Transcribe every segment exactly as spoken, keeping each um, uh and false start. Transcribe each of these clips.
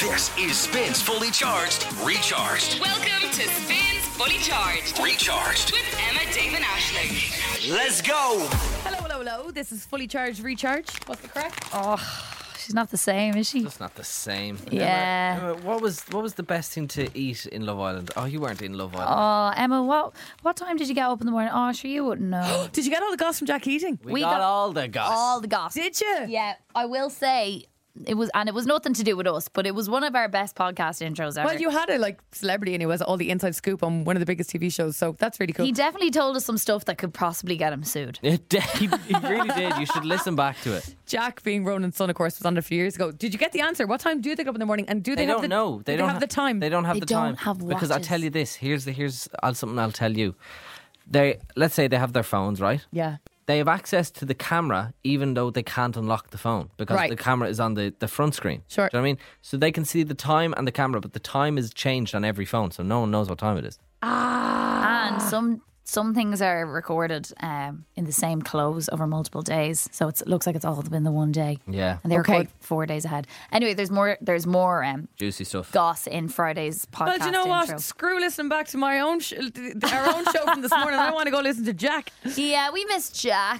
This is Spins Fully Charged, Recharged. Welcome to Spins Fully Charged, Recharged with Emma, Dave and Aisling. Let's go. Hello, hello, hello. This is Fully Charged, Recharged. What's the crack? Oh, she's not the same, is she? That's not the same. Yeah. Emma, Emma, what was what was the best thing to eat in Love Island? Oh, you weren't in Love Island. Oh, Emma, what what time did you get up in the morning? Oh, sure, you wouldn't know. Did you get all the goss from Jack Keating? we, we got, got all the goss. All the gossip. Did you? Yeah, I will say it was, and it was nothing to do with us, but it was one of our best podcast intros ever. Well, you had a like celebrity and it was all the inside scoop on one of the biggest T V shows, so that's really cool. He definitely told us some stuff that could possibly get him sued. It did. He really did. You should listen back to it. Jack, being Ronan's son, of course, was on a few years ago. Did you get the answer? What time do they get up in the morning? And do they, They have don't the, know. They do don't have ha- the time. They don't have They the don't time have because I'll watches. tell you this. Here's the here's I'll, something I'll tell you. They let's say they have their phones, right? Yeah. They have access to the camera even though they can't unlock the phone because Right. the camera is on the, the front screen. Sure. Do you know what I mean? So they can see the time and the camera, but the time is changed on every phone, so no one knows what time it is. And some some things are recorded um, in the same clothes over multiple days, so it's, it looks like it's all been the one day. Yeah. And they Okay. record four days ahead. Anyway, there's more. There's more um, Juicy stuff. goss in Friday's podcast. Well, do you know what? intro. Screw listening back to my own sh- our own show from this morning. I want to go listen to Jack. Yeah, we miss Jack.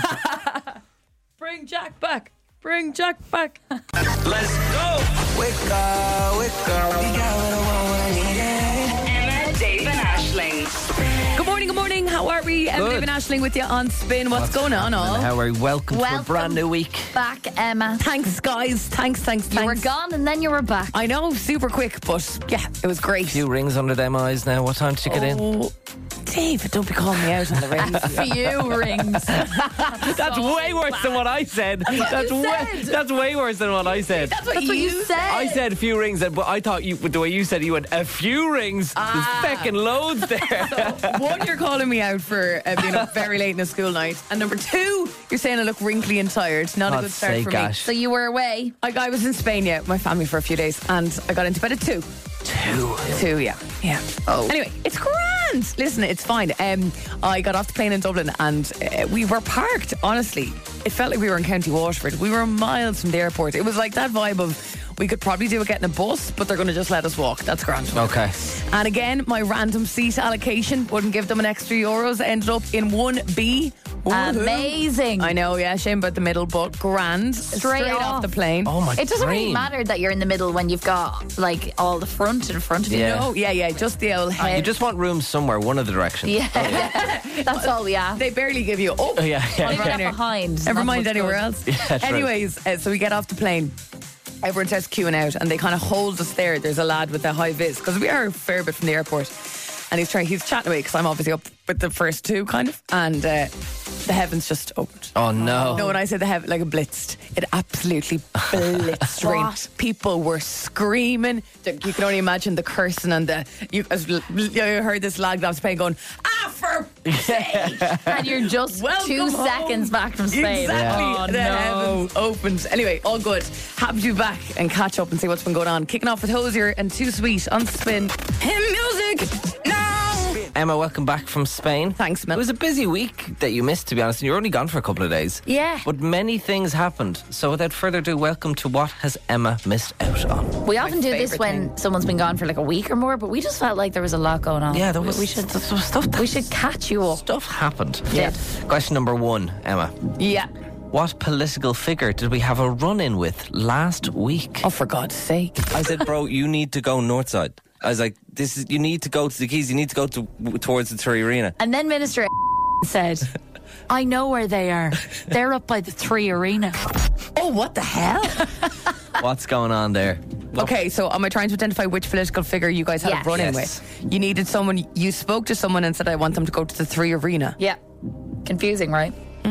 Bring Jack back. Bring Jack back. Let's go. Wake up, wake up. You got what I want when I need it. Emma, Dave and Aisling. Good morning, good morning. How are we? Emma, Good. Dave and Aisling with you on Spin. What's, going on, all? How are you? Welcome, to Welcome. a brand new week. Back, Emma. Thanks, guys. Thanks, thanks, You were thanks. gone and then you were back. I know, super quick, but yeah, it was great. Few rings under them eyes now. What time did you get in? Oh, David, don't be calling me out on the radio. Few rings. That's way worse than what I said. That's you way, said. that's way worse than what I said. That's what, That's what you said. I said a few rings, but I thought you, the way you said it, you went a few rings. Ah. There's feckin' loads there. One, you're calling me out for uh, being up very late in a school night, and number two, you're saying I look wrinkly and tired. Not a good God's start sake, for me. Ash. So you were away. I, I was in Spain, yeah, with my family for a few days, and I got into bed at two. Two. Two, yeah, yeah. Oh. Anyway, it's grand. Listen, it's fine. Um, I got off the plane in Dublin, and uh, we were parked. Honestly, it felt like we were in County Waterford. We were miles from the airport. It was like that vibe of we could probably do it getting a bus, but they're going to just let us walk. That's grand. Okay. And again, my random seat allocation wouldn't give them an extra euros. Ended up in one B. Woohoo. Amazing. I know, yeah, shame about the middle, but grand. Straight off. off. the plane. Oh my It doesn't really dream. matter that you're in the middle when you've got like all the front in front of you. Yeah. No, yeah, yeah, just the old head. You just want room somewhere, one of the directions. Yeah, that's all we ask. They barely give you. Oh, Oh, yeah, yeah, One yeah. step behind. never Not mind much anywhere good. else. Yeah, true. Anyways, uh, so we get off the plane. Everyone starts queuing out, and they kind of hold us there. There's a lad with a high vis because we are a fair bit from the airport, and he's trying. He's chatting away because I'm obviously up with the first two, kind of, and uh, the heavens just opened. Oh, no. No, when I say the heaven, like a blitzed, it absolutely blitzed rain. What? People were screaming. You can only imagine the cursing and the. You, as, you heard this lad off Spain going, ah, for sake. And you're just Welcome two home. seconds back from Spain. Exactly. Oh, the no. heavens opened. Anyway, all good. Happy to be back and catch up and see what's been going on. Kicking off with Hosier and Too Sweet on Spin. Him music now. Emma, welcome back from Spain. Thanks, Mel. It was a busy week that you missed, to be honest, and you were only gone for a couple of days. Yeah. But many things happened. So without further ado, welcome to What Has Emma Missed Out On? We often do this favourite when thing. someone's been gone for like a week or more, but we just felt like there was a lot going on. Yeah, there was We should. st- st- stuff. We should catch you up. Stuff happened. Yeah. Question number one, Emma. Yeah. What political figure did we have a run-in with last week? Oh, for God's sake. I said, bro, you need to go north side. I was like, this is you need to go to the Keys. You need to go to towards the Three Arena. And then Minister said, I know where they are. They're up by the Three Arena. Oh, what the hell? What's going on there? Okay, so am I trying to identify which political figure you guys had Yes. a run in Yes. with? You needed someone, you spoke to someone and said, I want them to go to the Three Arena. Yeah. Confusing, right?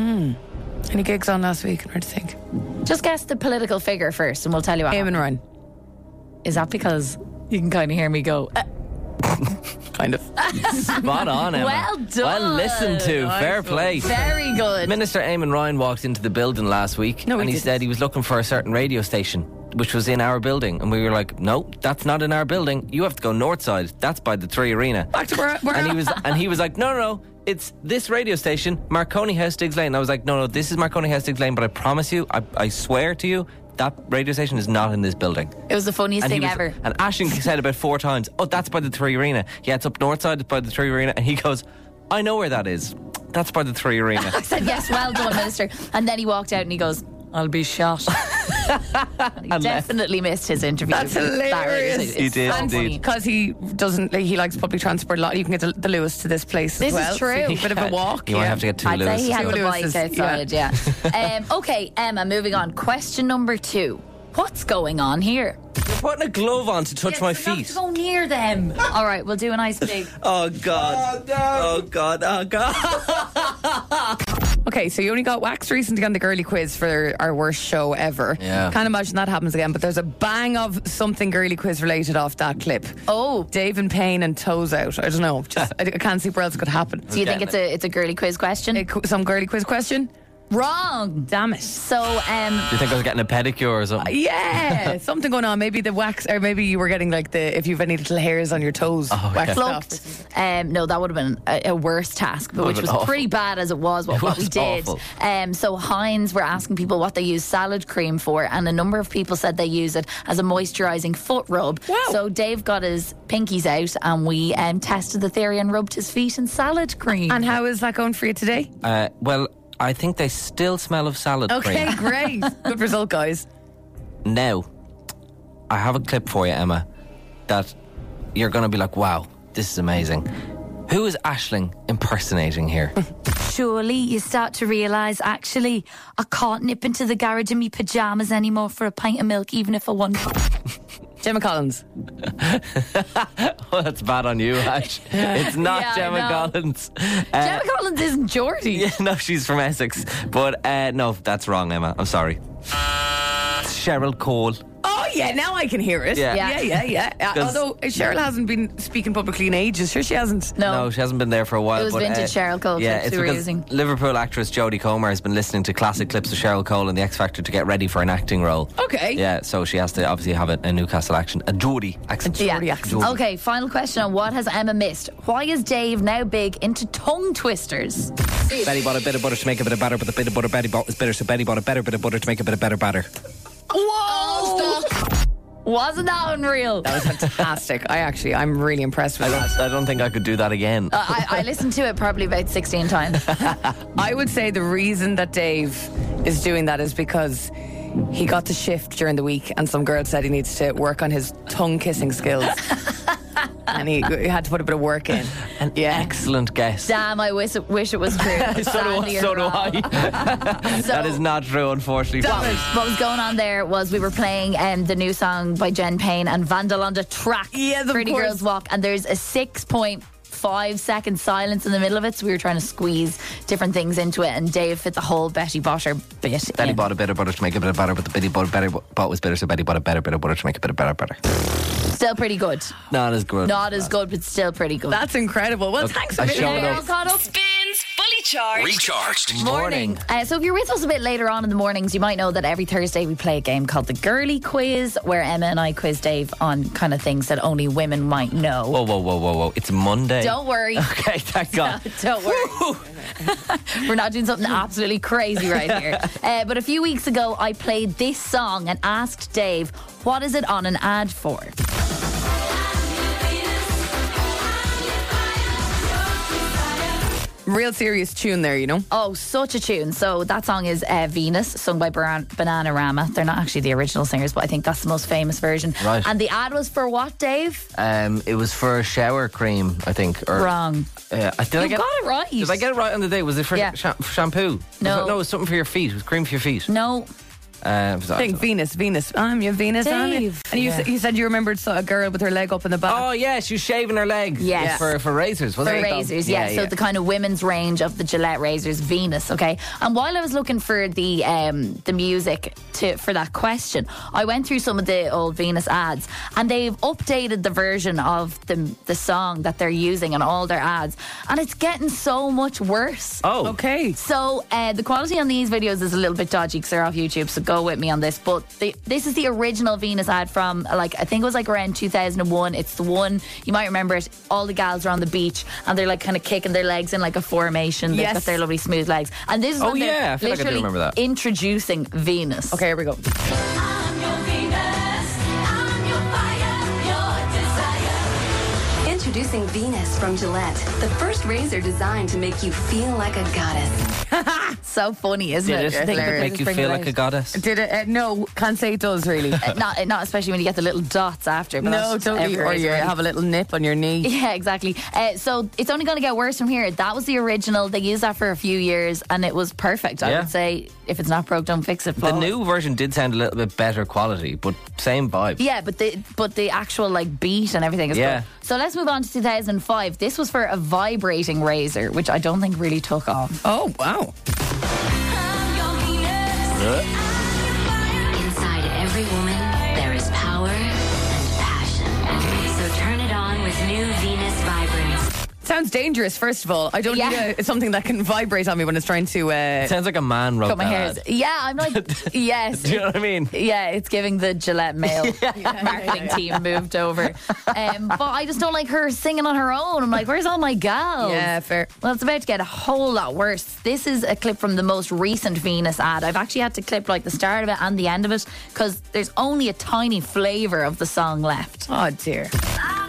Any gigs on last week? I'm trying to think. Just guess the political figure first and we'll tell you what Aim and happened. run. Is that because you can kind of hear me go, uh, Kind of. Spot on, Emma. Well done. Well listened to. Nice Fair one. play. very good. Minister Eamon Ryan walked into the building last week No, he and he didn't. said he was looking for a certain radio station which was in our building, and we were like, no, that's not in our building. You have to go north side. That's by the Three Arena. Back to where, where And he was and he was like, no, no, no, it's this radio station, Marconi House Diggs Lane. I was like, no, no, this is Marconi House Diggs Lane, but I promise you, I, I swear to you, that radio station is not in this building. It was the funniest And he thing was- ever. And Ashling said about four times, oh, that's by the Three Arena. Yeah, it's up north side, it's by the Three Arena. And he goes, I know where that is. That's by the Three Arena. I said, yes, well done, Minister. And then he walked out and he goes, I'll be shot. And he And definitely missed his interview. That's with Barry. hilarious. It's- it's He did, so indeed. funny. Because he doesn't, like, he likes public transport a lot. You can get the, the Lewis to this place This as is well. true. So a bit of a walk. You might yeah. have to get two I'd Lewis. say he had Two the Lewises, bike outside, yeah. um, okay, Emma, moving on. Question number two. What's going on here? You're putting a glove on to touch my feet. Go near them. All right, we'll do a nice big. Oh, God. Oh, God. Oh, God. Okay, so you only got waxed recently on the girly quiz for our worst show ever. Yeah. Can't imagine that happens again, but there's a bang of something girly quiz related off that clip. Oh, Dave and Payne and toes out. I don't know. Just I, I can't see where else it could happen. do you think it's a it's a girly quiz question? A qu- Some girly quiz question? Wrong. Damn it. So, um, Do you think I was getting a pedicure or something? Yeah, something going on. Maybe the wax, or maybe you were getting like the if you've any little hairs on your toes, Oh, waxed yeah. off. plucked. Um, no, that would have been a, a worse task, but which Would've was been awful. pretty bad as it was. What, It what we was did. awful. Um, so Heinz were asking people what they use salad cream for, and a number of people said they use it as a moisturising foot rub. Wow. So Dave got his pinkies out, and we um, tested the theory and rubbed his feet in salad cream. And how is that going for you today? Uh, well, I think they still smell of salad Okay, cream. great. Good result, guys. Now, I have a clip for you, Emma, that you're going to be like, wow, this is amazing. Who is Ashling impersonating here? Surely you start to realise, actually, I can't nip into the garage in me pyjamas anymore for a pint of milk, even if I want. Gemma Collins. Oh, that's bad on you, Ash. It's not Yeah, I Gemma know. Collins. Uh, Gemma Collins isn't Geordie. yeah, no, she's from Essex. But uh, no, that's wrong, Emma. I'm sorry. It's Cheryl Cole. Oh yeah, now I can hear it. Yeah. yeah, yeah. yeah. Uh, 'Cause- although Cheryl hasn't been speaking publicly in ages. Sure, she hasn't. No. No, she hasn't been there for a while. It was but, vintage uh, Cheryl Cole Yeah, clips it's we were because using. Liverpool actress Jodie Comer has been listening to classic clips of Cheryl Cole in The X Factor to get ready for an acting role. Okay. Yeah, so she has to obviously have a, a Newcastle accent, a Geordie accent. Yeah. Geordie accent. Okay, final question on what has Emma missed? Why is Dave now big into tongue twisters? Betty bought a bit of butter to make a bit of batter, but the bit of butter Betty bought was bitter, so Betty bought a better bit of butter to make a bit of better batter. Whoa! Wasn't that unreal? That was fantastic. I actually, I'm really impressed with I that. don't, I don't think I could do that again. Uh, I, I listened to it probably about sixteen times. I would say the reason that Dave is doing that is because he got the shift during the week, and some girl said he needs to work on his tongue kissing skills, and he, he had to put a bit of work in. An Yeah. excellent guess. Damn, I wish it, wish it was true. so do, Sadly, you're so do wrong. I. So- that is not true, unfortunately. What was, what was going on there was we were playing um, the new song by Jen Payne and Vandal on the track. Yes, of Pretty course. Girls Walk, and there's a six point five second silence in the middle of it, so we were trying to squeeze different things into it, and Dave fit the whole Betty Botter bit Betty in. bought a bit of butter to make a bit of batter, but the Betty bought, better, bought was bitter, so Betty bought a better bit of butter to make a bit of better batter. Still pretty good. Not as good. Not as good, but still pretty good. That's incredible. Well, thanks a I million. showed We're up. all caught up. Spins Fully Charged. Recharged. Morning. Uh, so if you're with us a bit later on in the mornings, you might know that every Thursday we play a game called the Girly Quiz, where Emma and I quiz Dave on kind of things that only women might know. Whoa, whoa, whoa, whoa, whoa. It's Monday. Don't worry. Okay, thank God. Don't worry. We're not doing something absolutely crazy right here. Uh, but a few weeks ago, I played this song and asked Dave, what is it on an ad for? Real serious tune there, you know. Oh, such a tune. So that song is uh, Venus, sung by Baran- Bananarama. They're not actually the original singers, but I think that's the most famous version. Right. And the ad was for what, Dave? Um, it was for shower cream, I think. Or, Wrong. Uh, I- did I You get got it right. Did I get it right on the day? Was it for Yeah. sha- shampoo? No. Was it- no, it was something for your feet. It was cream for your feet. No. Uh, it was- I think Venus, Venus. I'm your Venus. I'm your- Dave. And you, Yeah. s- you said you remembered so- a girl with her leg up in the back. Oh, yeah, she was shaving her leg. Yes. For, for razors, For wasn't it? razors, yeah. So the kind of women's range of the Gillette razors, Venus. Okay. And while I was looking for the um, the music to for that question, I went through some of the old Venus ads, and they've updated the version of the the song that they're using in all their ads, and it's getting so much worse. Oh. Okay. So uh, the quality on these videos is a little bit dodgy because they're off YouTube. So go go with me on this, but the, this is the original Venus ad from, like, I think it was like around two thousand one. It's the one, you might remember it, all the gals are on the beach and they're like kind of kicking their legs in like a formation. They've Yes. got their lovely smooth legs. And this is Oh, when they're yeah, I feel like I do literally remember that. introducing Venus. Okay, here we go. Introducing Venus from Gillette, the first razor designed to make you feel like a goddess. So funny, isn't Did it? it Think make about you this, feel bring like it a goddess? Did it? Uh, no, can't say it does really. out. Not, not especially when you get the little dots after. But No, that's totally. every Or razor you really. have a little nip on your knee. Yeah, exactly. Uh, so it's only going to get worse from here. That was the original. They used that for a few years and it was perfect. I Yeah. would say if it's not broke, don't fix it. The Flawless. new version did sound a little bit better quality, but same vibe. Yeah, but the but the actual like beat and everything is Yeah. good. So let's move on to two thousand five. This was for a vibrating razor, which I don't think really took off. Oh, wow. Inside every woman, there is power and passion. So turn it on with new Venus Vibrance. Sounds dangerous, first of all. I don't Yeah. need a, something that can vibrate on me when it's trying to... Uh, Sounds like a man wrote Cut my that hairs. ad. Yeah, I'm like, yes. Do you know what I mean? Yeah, it's giving the Gillette male marketing team moved over. Um, but I just don't like her singing on her own. I'm like, where's all my gals? Yeah, fair. Well, it's about to get a whole lot worse. This is a clip from the most recent Venus ad. I've actually had to clip like the start of it and the end of it because there's only a tiny flavour of the song left. Oh, dear. Hi.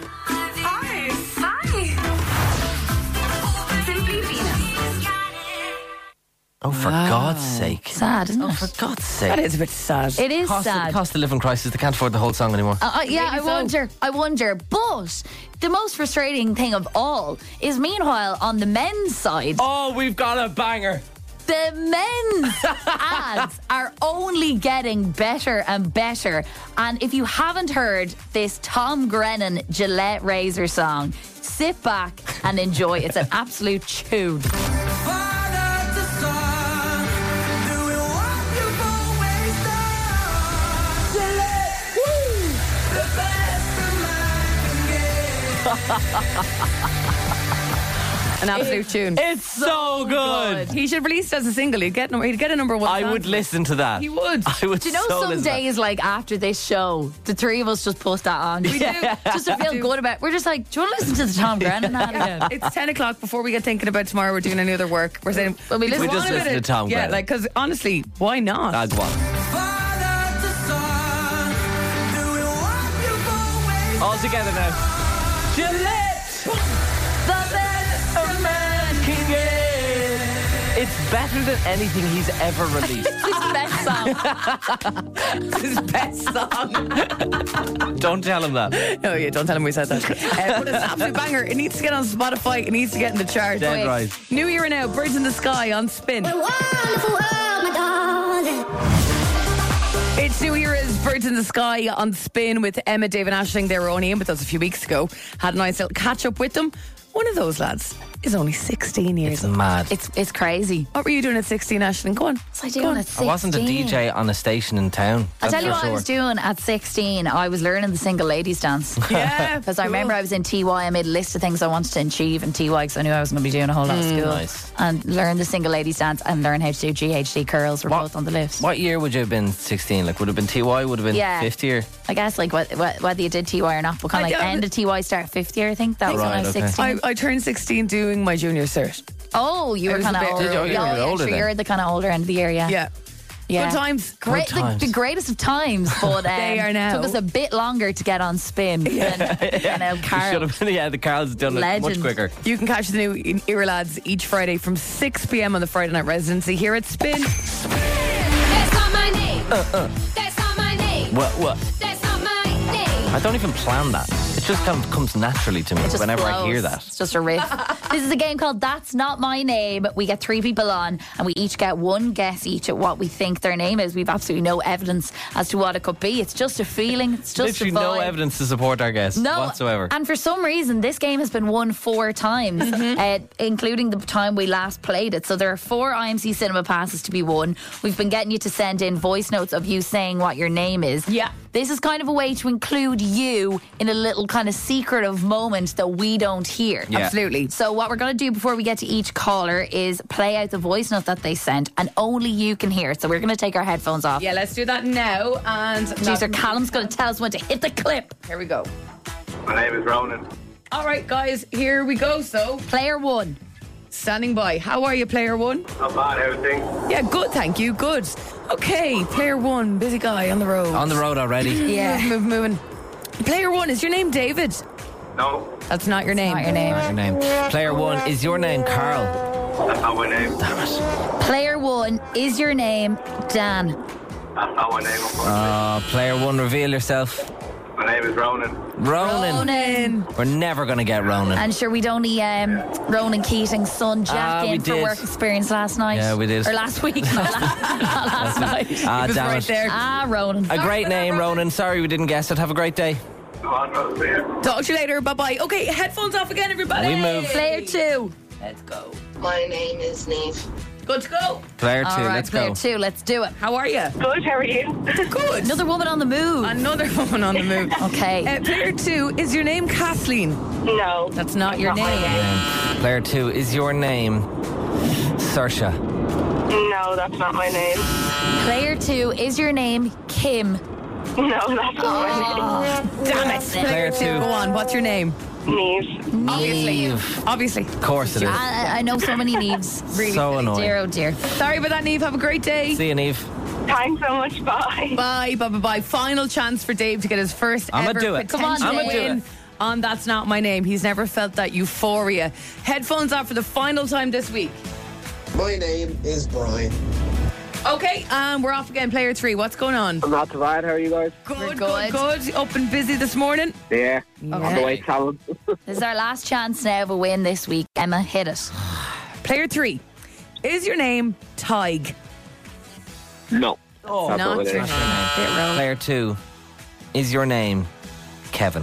Hi. Simply Venus. Oh, for God's sake. Sad, isn't Oh, it? for God's sake. That is a bit sad. It is cost, sad. Of, cost of living crisis. They can't afford the whole song anymore. Uh, uh, yeah, I Maybe so. wonder. I wonder. But the most frustrating thing of all is, meanwhile, on the men's side, oh, we've got a banger. the men's ads are only getting better and better. And if you haven't heard this Tom Grennan Gillette razor song, sit back and enjoy. It's an absolute tune. An absolute tune. It's so good. He should have released it as a single. He'd get, number, he'd get a number one. I song. would listen to that. He would. I would. Do you know so some listen to that. days, like after this show, the three of us just put that on. We do. Just to feel good about it. We're just like, do you want to listen to the Tom Grennan ad again? It's ten o'clock before we get thinking about tomorrow. We're doing any other work. We're saying, Well, we listen- We want just a bit listen to of- Tom Yeah, Grennan. like, because honestly, why not? That's one. All together now. Gillette. The best a man can get. It's better than anything he's ever released. It's his best song. His best song. Don't tell him that. Oh, yeah, don't tell him we said that. Uh, but it's an absolute banger. It needs to get on Spotify. It needs to get in the charts. Dead Wait. right. New Year now, Birds in the Sky on Spin. Wonderful world, my darling. It's New Era's Birds in the Sky on Spin with Emma, Dave and Aisling. They were only in with us a few weeks ago. Had a nice little catch up with them. One of those lads is only sixteen years It's old. mad. It's it's crazy. What were you doing at sixteen, Aisling? Go on. What's I Go doing on. at sixteen? I wasn't a D J on a station in town. I'll That's tell you for what sure. I was doing at sixteen. I was learning the single ladies dance. Yeah. Because I remember I was in T Y. I made a list of things I wanted to achieve in T Y because I knew I was going to be doing a whole lot of school. nice. And learn the single ladies dance and learn how to do G H D curls were What- both on the list. What year would you have been sixteen? Like, would it have been T Y? Would it have been Yeah. fifth year? I guess like what, what, whether you did T Y or not, but kind of I like don't- end of T Y, start fifth year, I think. That was when I Right, was okay. sixteen. I, I turned sixteen doing my junior cert. Oh, you I were was a kind of bit older. Did you? Oh, you Yeah, were yeah, older sure, then. you're the kind of older end of the year, yeah. Yeah. Yeah. Good times. Great, Good times. The, the greatest of times, but um, They are now. took us a bit longer to get on Spin than, than El You Carl. should have been. Yeah, the Carl's done it much Legend. quicker. You can catch the new Era lads each Friday from six p.m. on the Friday Night Residency here at Spin. That's not my name. That's not my name. What? What? That's not my name. I don't even plan that. It just kind of comes naturally to me It just whenever I flows. hear that. It's just a riff. This is a game called That's Not My Name. We get three people on and we each get one guess each at what we think their name is. We've absolutely no evidence as to what it could be. It's just a feeling. It's just Literally a vibe. no evidence to support our guess No, whatsoever. And for some reason, this game has been won four times, Mm-hmm. uh, including the time we last played it. So there are four I M C Cinema passes to be won. We've been getting you to send in voice notes of you saying what your name is. Yeah. This is kind of a way to include you in a little kind of secretive moment that we don't hear. Yeah. Absolutely. So what we're going to do before we get to each caller is play out the voice note that they sent, and only you can hear it. So we're going to take our headphones off. Yeah, let's do that now. And Producer Callum's going to tell us when to hit the clip. Here we go. My name is Ronan. All right, guys, here we go. So, Player one. standing by. How are you, player one? Not bad, everything. Yeah, good, thank you. Good. Okay, player one, busy guy on the road. On the road already. Yeah, move, moving. Player one, is your name David? No, That's not your name. Not your name. What's your name? Player one, is your name Carl? that's not my name. Damn it. Player one, is your name Dan? That's not my name, unfortunately. Uh, player one, reveal yourself. My name is Ronan. Ronan. Ronan. We're never going to get Ronan. And sure, we'd only um, Ronan Keating's son Jack Ah, we in for did. work experience last night. Yeah, we did. Or last week, not last, not last night. Ah, He was damn right it. there. Ah, Ronan. A great name, Ronan. Sorry we didn't guess it. Have a great day. Come on, brother, see ya. Talk to you later. Bye bye. Okay, headphones off again, everybody. We move. Player two. Let's go. My name is Neve. Good to go. Player two, All right, let's player go. two. Let's do it. How are you? Good, how are you? Good. Another woman on the move. Another woman on the move. Okay. Uh, player two, is your name Kathleen? No. That's not your Not my name. Player two, is your name Saoirse? No, that's not my name. Player two, is your name Kim? No, that's not my Damn it. Player two. Go on. What's your name? name. Neve. Obviously. Eve. Obviously. Of course it is. I, I know so many Neves. Really so silly. annoying. Dear, oh dear. Sorry about that, Neve. Have a great day. See you, Neve. Thanks so much, bye. Bye, bye, bye, bye. Final chance for Dave to get his first I'ma ever do it. Come on, potential Dave. I'ma do win it. on That's Not My Name. He's never felt that euphoria. Headphones off for the final time this week. My name is Brian. Okay, and we're off again. Player three. What's going on? I'm not too bad, how are you guys? Good, We're good, good. good. Up and busy this morning. Yeah, on the way, Callum. This is our last chance now of a win this week. Emma, hit it. Player three. Is your name Tig? No. Oh, That's Not what it your is. name. Bit wrong. Player two, is your name Kevin?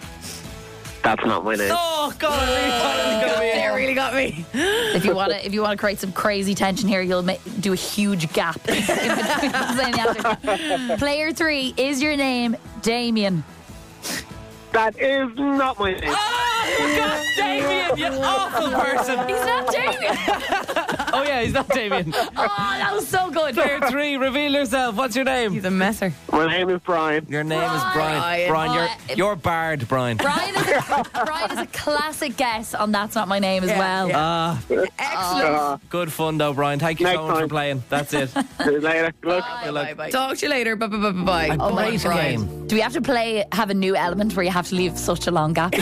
That's not my name. Oh, God, I really thought it was going to be They really got me. If you want to, if you want to create some crazy tension here, you'll ma- do a huge gap in between saying the answer. Player three, is your name Damien? That is not my name. Oh, God, Damien, you awful person. He's not Damien. Oh, yeah, he's not Damien. Oh, that was so good. Player three, reveal yourself. What's your name? He's a messer. My name is Brian. Your name is Brian. Brian. Brian, you're, Oh, you're Bard, Brian. Brian is, a, Brian is a classic guess on That's Not My Name as Yeah, well. yeah. Ah, Excellent. Uh, good fun, though, Brian. Thank you Next so much for time. playing. That's it. see you later. Good luck. Bye, bye, bye. Talk to you later. Bye, bye, bye, bye, bye. Oh my Brian. game. Do we have to play, have a new element where you have to leave such a long gap?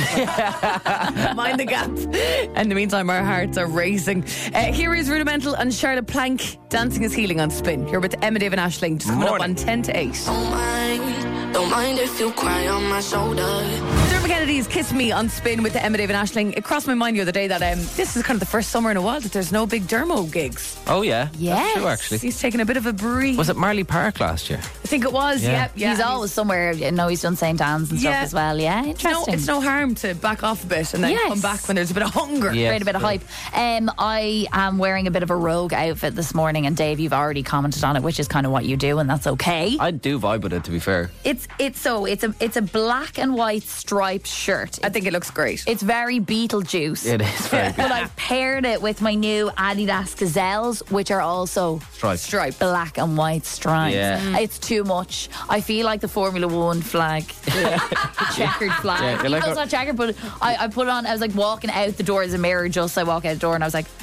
Mind the gap. In the meantime, our hearts are racing. Uh, here is Rudimental and Charlotte Plank. Dancing is Healing on Spin. You're with Emma, Dave and Aisling. Just coming up Morning. on ten to eight. Don't mind, don't mind if you cry on my shoulder. Dermot Kennedy's Kiss Me on Spin with Emma, Dave and Aisling. It crossed my mind the other day that um, this is kind of the first summer in a while that there's no big Dermo gigs. Oh, yeah. Yes. That's true, actually. He's taking a bit of a breeze. Was it Marley Park last year? I think it was, Yeah. yeah. yeah. He's always somewhere. You know, he's done Saint Anne's and stuff Yeah. as well. Yeah, It's no, interesting. it's no harm to back off a bit and then Yes. come back when there's a bit of hunger. Yeah. Create a bit of hype. Um, I am wearing a bit of a rogue outfit this morning, and Dave, you've already commented on it, which is kind of what you do, and that's okay. I do vibe with it, to be fair. It's it's so it's a it's a black and white striped shirt. I think it looks great. It's very Beetlejuice. It is very good. But I've paired it with my new Adidas Gazelles, which are also Stripes. Stripe. black and white stripes. Yeah. It's too much. I feel like the Formula One flag, the, the checkered flag. Yeah, you're like Even though it's a- not checkered, but I, I put on. I was like walking out the door as a mirror. Just I walk out the door, and I was like,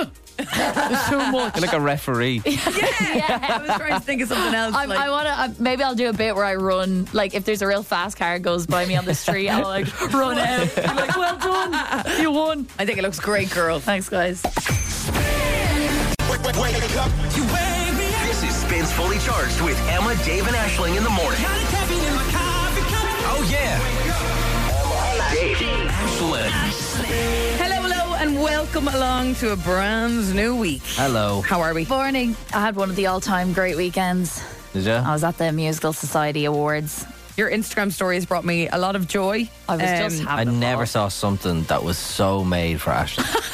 There's so much. You're like a referee. I was trying to think of something else. I, like, I want to. Maybe I'll do a bit where I run. Like if there's a real fast car goes by me on the street, I'll like run out. Be like, well done, you won. I think it looks great, girl. Thanks, guys. This is Spins Fully Charged with Emma, Dave, and Aisling in the morning. Oh, yeah. Dave, Aisling. Hello, hello, and welcome along to a brand new week. Hello. How are we? Morning. I had one of the all-time great weekends. Did you? I was at the Musical Society Awards. Your Instagram stories brought me a lot of joy. I was just Um, I having a never ball. saw something that was so made for Ashley.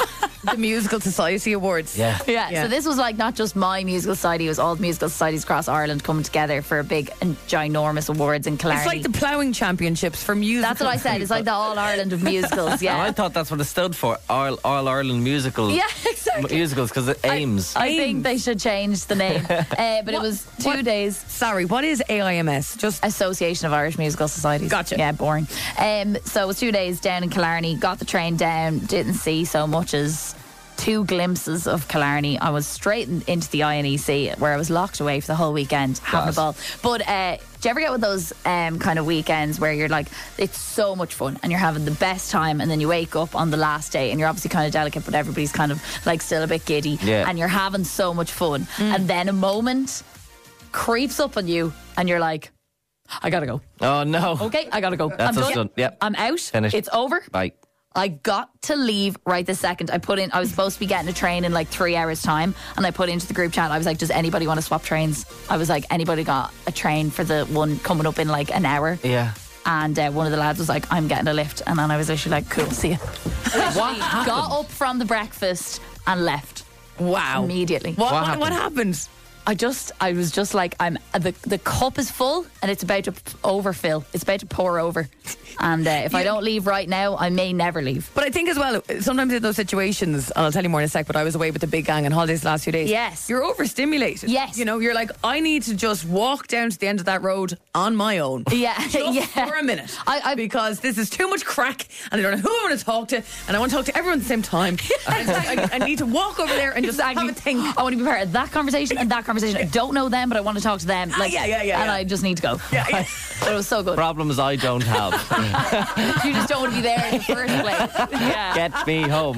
the Musical Society Awards. Yeah. Yeah, Yeah. so this was like not just my musical society, it was all the musical societies across Ireland coming together for a big and ginormous awards in Killarney. It's like the ploughing championships for music. That's what I said. It's like the All Ireland of musicals. Yeah. I thought that's what it stood for. All, All Ireland musical. Yeah, exactly. Musicals, because it aims. I think they should change the name. Uh, but it was two what- days. Sorry, what is A I M S? Just Association of Irish Musical Societies. Gotcha. Yeah, boring. Um, so it was two days down in Killarney. Got the train down. Didn't see so much as two glimpses of Killarney. I was straight in, into the I N E C where I was locked away for the whole weekend having a ball. But uh, do you ever get with those um, kind of weekends where you're like, it's so much fun and you're having the best time, and then you wake up on the last day and you're obviously kind of delicate, but everybody's kind of like still a bit giddy, Yeah. and you're having so much fun, and then a moment creeps up on you and you're like, I gotta go. Oh, no. Okay, I gotta go. That's I'm us done. done. Yep. I'm out. Finished. It's over. Bye. I got to leave right this second. I put in, I was supposed to be getting a train in like three hours time, and I put into the group chat, I was like, does anybody want to swap trains? I was like, anybody got a train for the one coming up in like an hour? Yeah. And uh, one of the lads was like, I'm getting a lift. And then I was literally like, cool, see ya. What happened? Got up from the breakfast and left wow. immediately. What, What what, happened? what happened? I just, I was just like, I'm the the cup is full and it's about to p- overfill. It's about to pour over, and uh, if I don't leave right now, I may never leave. But I think as well, sometimes in those situations, and I'll tell you more in a sec, but I was away with the big gang on holidays the last few days. Yes. You're overstimulated. Yes. You know, you're like, I need to just walk down to the end of that road on my own. Yeah, Just yeah. for a minute. I- I- because this is too much crack, and I don't know who I want to talk to, and I want to talk to everyone at the same time. And I, I need to walk over there and just Exactly. have a think. I want to be part of that conversation and that conversation. I don't know them, but I want to talk to them. Like, yeah, yeah, yeah, And yeah. I just need to go. Yeah, yeah. But it was so good. Problems I don't have. You just don't want to be there in the first place. Yeah. Get me home.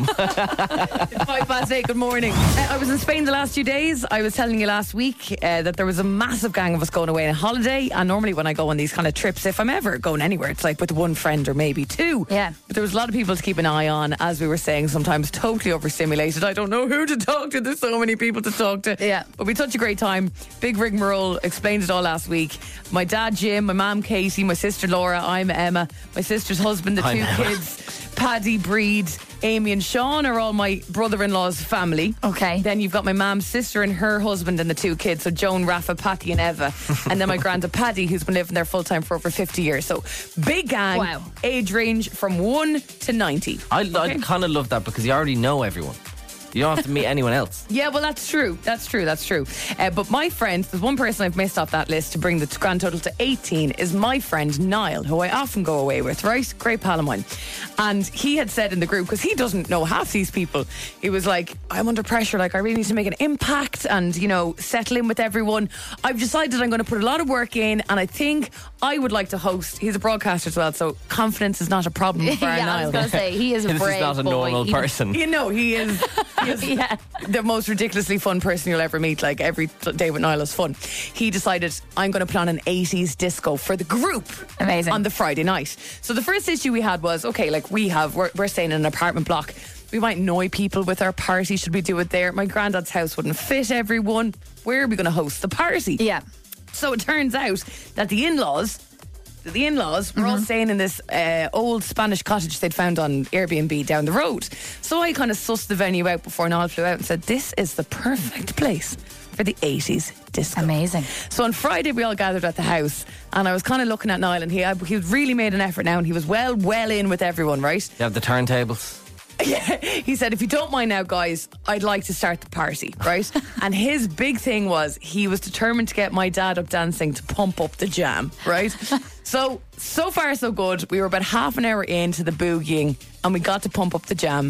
It's five past eight. Good morning. Uh, I was in Spain the last few days. I was telling you last week uh, that there was a massive gang of us going away on holiday. And normally when I go on these kind of trips, if I'm ever going anywhere, it's like with one friend or maybe two. Yeah. But there was a lot of people to keep an eye on, as we were saying, sometimes totally overstimulated. I don't know who to talk to. There's so many people to talk to. Yeah. But we had such a great time. Big rigmarole, explained it all last week. My dad, Jim, my mum, Katie, my sister, Laura, I'm Emma, my sister's husband, the I'm two Emma. kids, Paddy, Breed, Amy and Sean are all my brother-in-law's family. Okay. Then you've got my mum's sister and her husband and the two kids, so Joan, Rafa, Patty and Eva. And then my granda Paddy, who's been living there full-time for over fifty years. So big gang, Wow. age range from one to ninety. I, Okay. I kind of love that because you already know everyone. You don't have to meet anyone else. Yeah, well, that's true. That's true. That's true. Uh, but my friend, there's one person I've missed off that list to bring the grand total to eighteen, is my friend Niall, who I often go away with, right? Great pal of mine. And he had said in the group, because he doesn't know half these people, he was like, I'm under pressure. Like, I really need to make an impact and, you know, settle in with everyone. I've decided I'm going to put a lot of work in, and I think I would like to host. He's a broadcaster as well, so confidence is not a problem for our Yeah, I Niall. was going to say, he is a This brave is not a boy. normal He- person. You know, he is, he is Yeah. the most ridiculously fun person you'll ever meet. Like, every t- day with Niall is fun. He decided, I'm going to put on an eighties disco for the group. Amazing. On the Friday night. So the first issue we had was, okay, like we have, we're, we're staying in an apartment block. We might annoy people with our party. Should we do it there? My granddad's house wouldn't fit everyone. Where are we going to host the party? Yeah. So it turns out that the in-laws, the in-laws were all staying in this uh, old Spanish cottage they'd found on Airbnb down the road. So I kind of sussed the venue out before Niall flew out and said, this is the perfect place for the eighties disco. Amazing. So on Friday we all gathered at the house, and I was kind of looking at Niall, and he he really made an effort now, and he was well well in with everyone, right? You have the turntables. Yeah, he said, if you don't mind now, guys, I'd like to start the party, right? And his big thing was he was determined to get my dad up dancing to pump up the jam, right? So, so far so good. We were about half an hour into the boogieing, and we got to pump up the jam.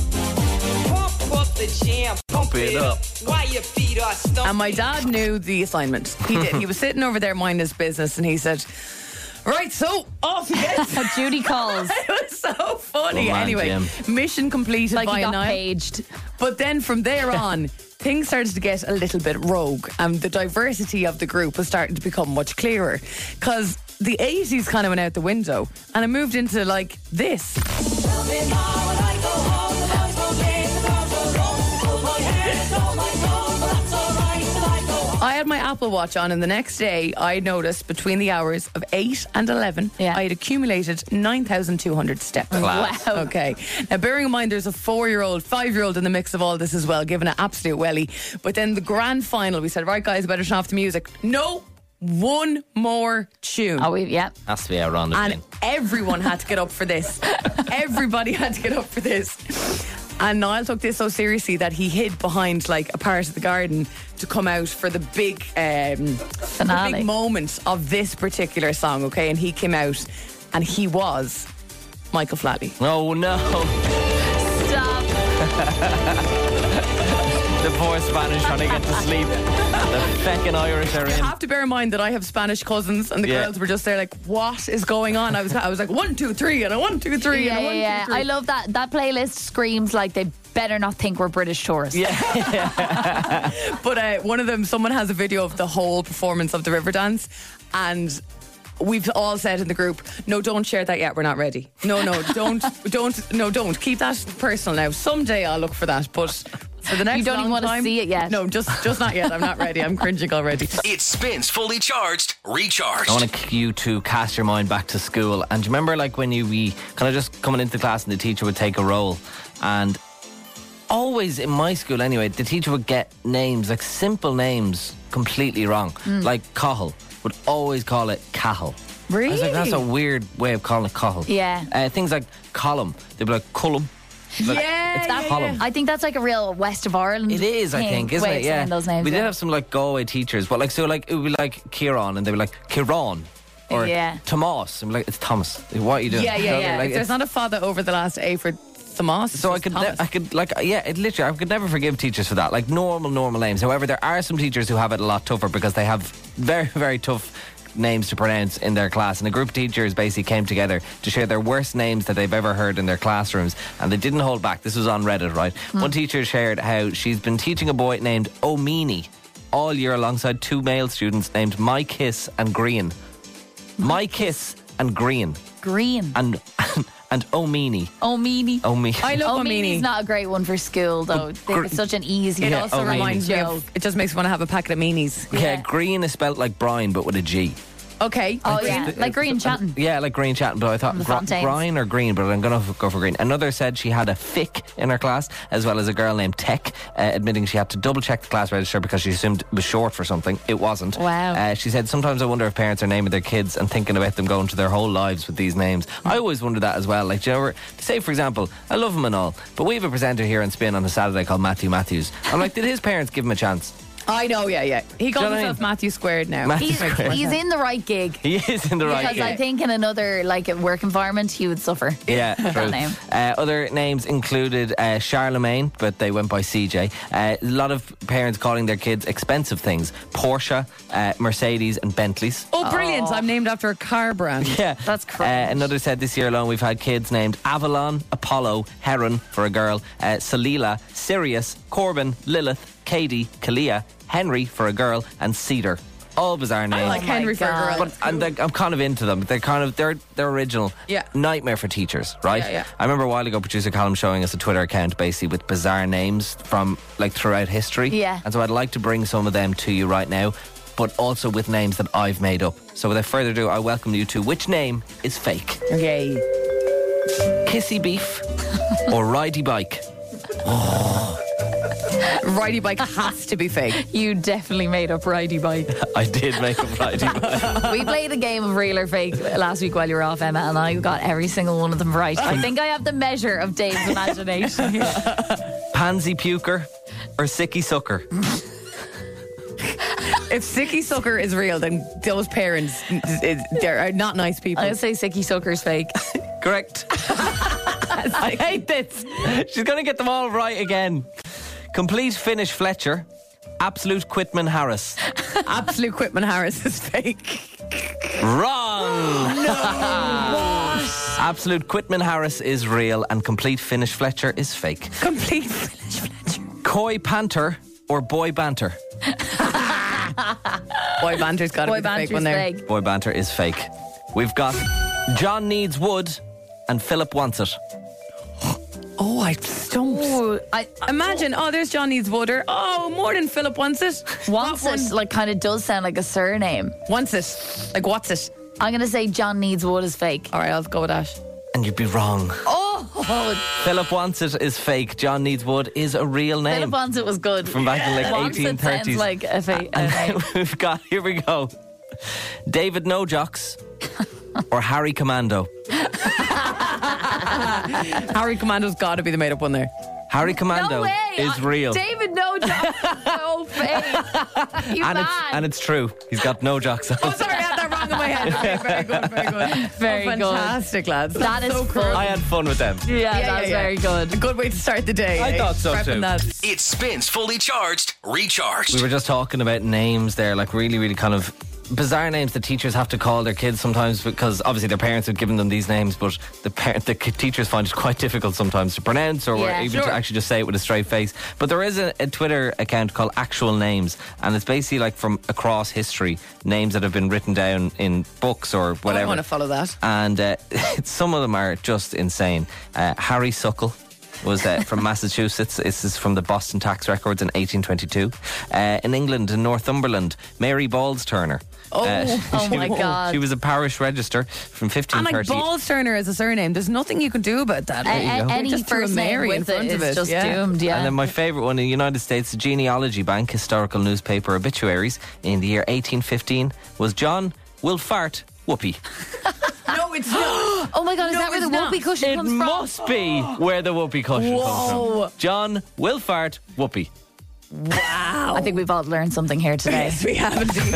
Pump up the jam, pump it up. Why your feet are stumping. And my dad knew the assignment. He did. He was sitting over there minding his business, and he said, right, so off he gets. Judy calls. It was so funny. Good man, Anyway, Jim. mission completed Like by he got Niall. paged. But then from there on, things started to get a little bit rogue, and the diversity of the group was starting to become much clearer. Because the eighties kind of went out the window, and it moved into like this. I had my Apple Apple Watch on, and the next day I noticed between the hours of eight and eleven, Yeah. I had accumulated nine thousand two hundred steps. Class. Wow. Okay. Now, bearing in mind there's a four-year-old, five-year-old in the mix of all this as well, giving an absolute welly. But then the grand final, we said, right, guys, better turn off the music. No, one more tune. Oh, we, yeah. Has to be our round of And Veen. everyone had to get up for this. Everybody had to get up for this. And Niall took this so seriously that he hid behind like a part of the garden to come out for the big um, the Finale. big moment of this particular song, okay? And he came out and he was Michael Flatley. Oh no. Stop. The poor Spanish trying to get to sleep. The feckin' Irish are You in. have to bear in mind that I have Spanish cousins and the Yeah. girls were just there like, what is going on? I was I was like, one, two, three, and a one, two, three, Yeah, and a one, yeah, yeah. two, three. I love that. That playlist screams like they better not think we're British tourists. Yeah. But uh, one of them, someone has a video of the whole performance of the river dance, and we've all said in the group, no, don't share that yet. We're not ready. No, no, don't, don't, no, don't. Keep that personal now. Someday I'll look for that, but for the next You don't even long wanna time- see it yet. No, just, just not yet. I'm not ready. I'm cringing already. It spins fully charged, recharged. I want you to cast your mind back to school. And do you remember, like, when you be kind of just coming into the class and the teacher would take a roll? And always in my school, anyway, the teacher would get names, like simple names, completely wrong. Mm. Like Cahill would always call it Cahill. Really? I was like, that's a weird way of calling it Cahill. Yeah. Uh, things like column, they'd be like Cullum. Like, Yeah, it's yeah, that column. I think that's like a real West of Ireland. It is, I thing, think, isn't way it? of Yeah. saying those names. we did yeah. have some like Galway teachers, but like so like it would be like Kieran, and they were like Kieran. Or Yeah. Tomas. I'm like, it's Thomas. What are you doing? Yeah, You yeah, know, yeah. like, if there's it's- not a father over the last A for Thomas. so I it's could, ne- Thomas. I could like, yeah, it literally, I could never forgive teachers for that. Like normal, normal names. However, there are some teachers who have it a lot tougher because they have very, very tough names to pronounce in their class, and a group of teachers basically came together to share their worst names that they've ever heard in their classrooms, and they didn't hold back. This was on Reddit, right? One teacher shared how she's been teaching a boy named O'Meany all year alongside two male students named My Kiss and Green. My Kiss and Green. Green. And and O'Meany. O'Meany. O'Meany. I love O'Meany's O'Meany. not a great one for school, though. gr- It's such an easy It Yeah, also O'Meany. reminds me joke. of, it just makes me want to have a packet of meanies. Yeah, Yeah. Green is spelt like Brian but with a G. Okay. Oh, Green. yeah. Like Green Chatton. Yeah, like Green Chatton, but I thought the gr- Fontaines. Brian or Green, but I'm going to go for Green. Another said she had a Fick in her class, as well as a girl named Tech, uh, admitting she had to double check the class register because she assumed it was short for something. It wasn't. Wow. Uh, she said, sometimes I wonder if parents are naming their kids and thinking about them going to their whole lives with these names. I always wonder that as well. Like, do you know, say, for example, I love him and all, but we have a presenter here on Spin on a Saturday called Matthew Matthews. I'm like, did his parents give him a chance? I know, yeah, yeah. He calls know what I himself mean? Matthew Squared now. Matthew He's, Squared. he's in the right gig. He is in the right Because I gig. think in another like work environment, he would suffer. Yeah, with true. that name. Uh, other names included uh, Charlemagne, but they went by C J. Uh, a lot of parents calling their kids expensive things: Porsche, uh, Mercedes, and Bentleys. Oh, brilliant. I'm named after a car brand. Yeah, That's Uh, cringe. another said this year alone we've had kids named Avalon, Apollo, Heron for a girl, uh, Salila, Sirius, Corbin, Lilith, Katie, Kalia, Henry for a girl, and Cedar. All bizarre names. I like Oh my Henry for a God. girl. But and they, I'm kind of into them. They're kind of they're they're original. Yeah. Nightmare for teachers, right? Yeah, yeah. I remember a while ago producer Callum showing us a Twitter account basically with bizarre names from like throughout history. Yeah. And so I'd like to bring some of them to you right now, but also with names that I've made up. So without further ado, I welcome you to which name is fake? Okay. Kissy Beef or Ridey Bike? Ridey bike has to be fake. You definitely made up Ridey Bike. I did make up Ridey Bike. We played a game of real or fake last week while you were off, Emma, and I got every single one of them right. I think I have the measure of Dave's imagination here. Pansy Puker or Sicky Sucker? If Sicky Sucker is real, then those parents, they're not nice people. I'm going to say Sicky Sucker's fake. Correct. I hate this. She's going to get them all right again. Complete Finish Fletcher. Absolute Quitman Harris. Absolute Quitman Harris is fake. Wrong. No. Absolute Quitman Harris is real and Complete Finish Fletcher is fake. Complete Finish Fletcher. Coy Panther or Boy Banter? Boy Banter's got to Boy be the fake Banter's one there. fake. Boy Banter is fake. We've got John Needs Wood and Philip Wants It. Oh, I stumped. Ooh, I, Imagine, oh, there's John needs water. Oh, more than Philip wants it. Wants What it, one- like, kind of does sound like a surname. Wants it. Like, what's it? I'm going to say John Needs Wood is fake. All right, I'll go with that. And you'd be wrong. Oh, Philip Wants It is fake. John Needs Wood is a real name. Philip Wants It was good. From back in like Wants It eighteen thirties. sounds like a fake. And then we've got, here we go, David No Jocks or Harry Commando. Harry Commando's got to be the made up one there. Harry Commando No way. is Uh, real. David No Jocks is so fake. You and, mad? it's, and it's true. He's got no jocks on. Oh, sorry, I had that wrong in my head. Okay, very good, very good. Very oh, good. Fantastic, lads. That That's is so cool. fun. I had fun with them. yeah, Yeah, that's yeah, yeah. very good. A good way to start the day. I eh? thought so Prepping too. That. It spins fully charged, recharged. We were just talking about names there, like really, really kind of bizarre names that teachers have to call their kids sometimes because obviously their parents have given them these names, but the parent, the teachers find it quite difficult sometimes to pronounce or Yeah, even sure. to actually just say it with a straight face. But there is a, a Twitter account called Actual Names, and it's basically like from across history, names that have been written down in books or I whatever. want to follow that. And uh, some of them are just insane. Uh, Harry Suckle was uh, from Massachusetts. This is from the Boston Tax Records in eighteen twenty-two. Uh, in England, in Northumberland, Mary Balls Turner. Oh. Oh she my was- God. She was a parish register from fifteen And like thirty. Balls Turner is a surname. There's nothing you can do about that. A- a- any Just threw a first name Mary in with front it of is it. just yeah. doomed. Yeah. And then my favourite one in the United States, the Genealogy Bank historical newspaper obituaries in the year eighteen fifteen was John Will Fart Whoopi. No, it's not. Oh my God, is No, that where the it's not. whoopee cushion It comes from? must be where the whoopee cushion comes Whoa. from. John Will Fart Whoopi. Wow. I think we've all learned something here today. Yes, we have indeed.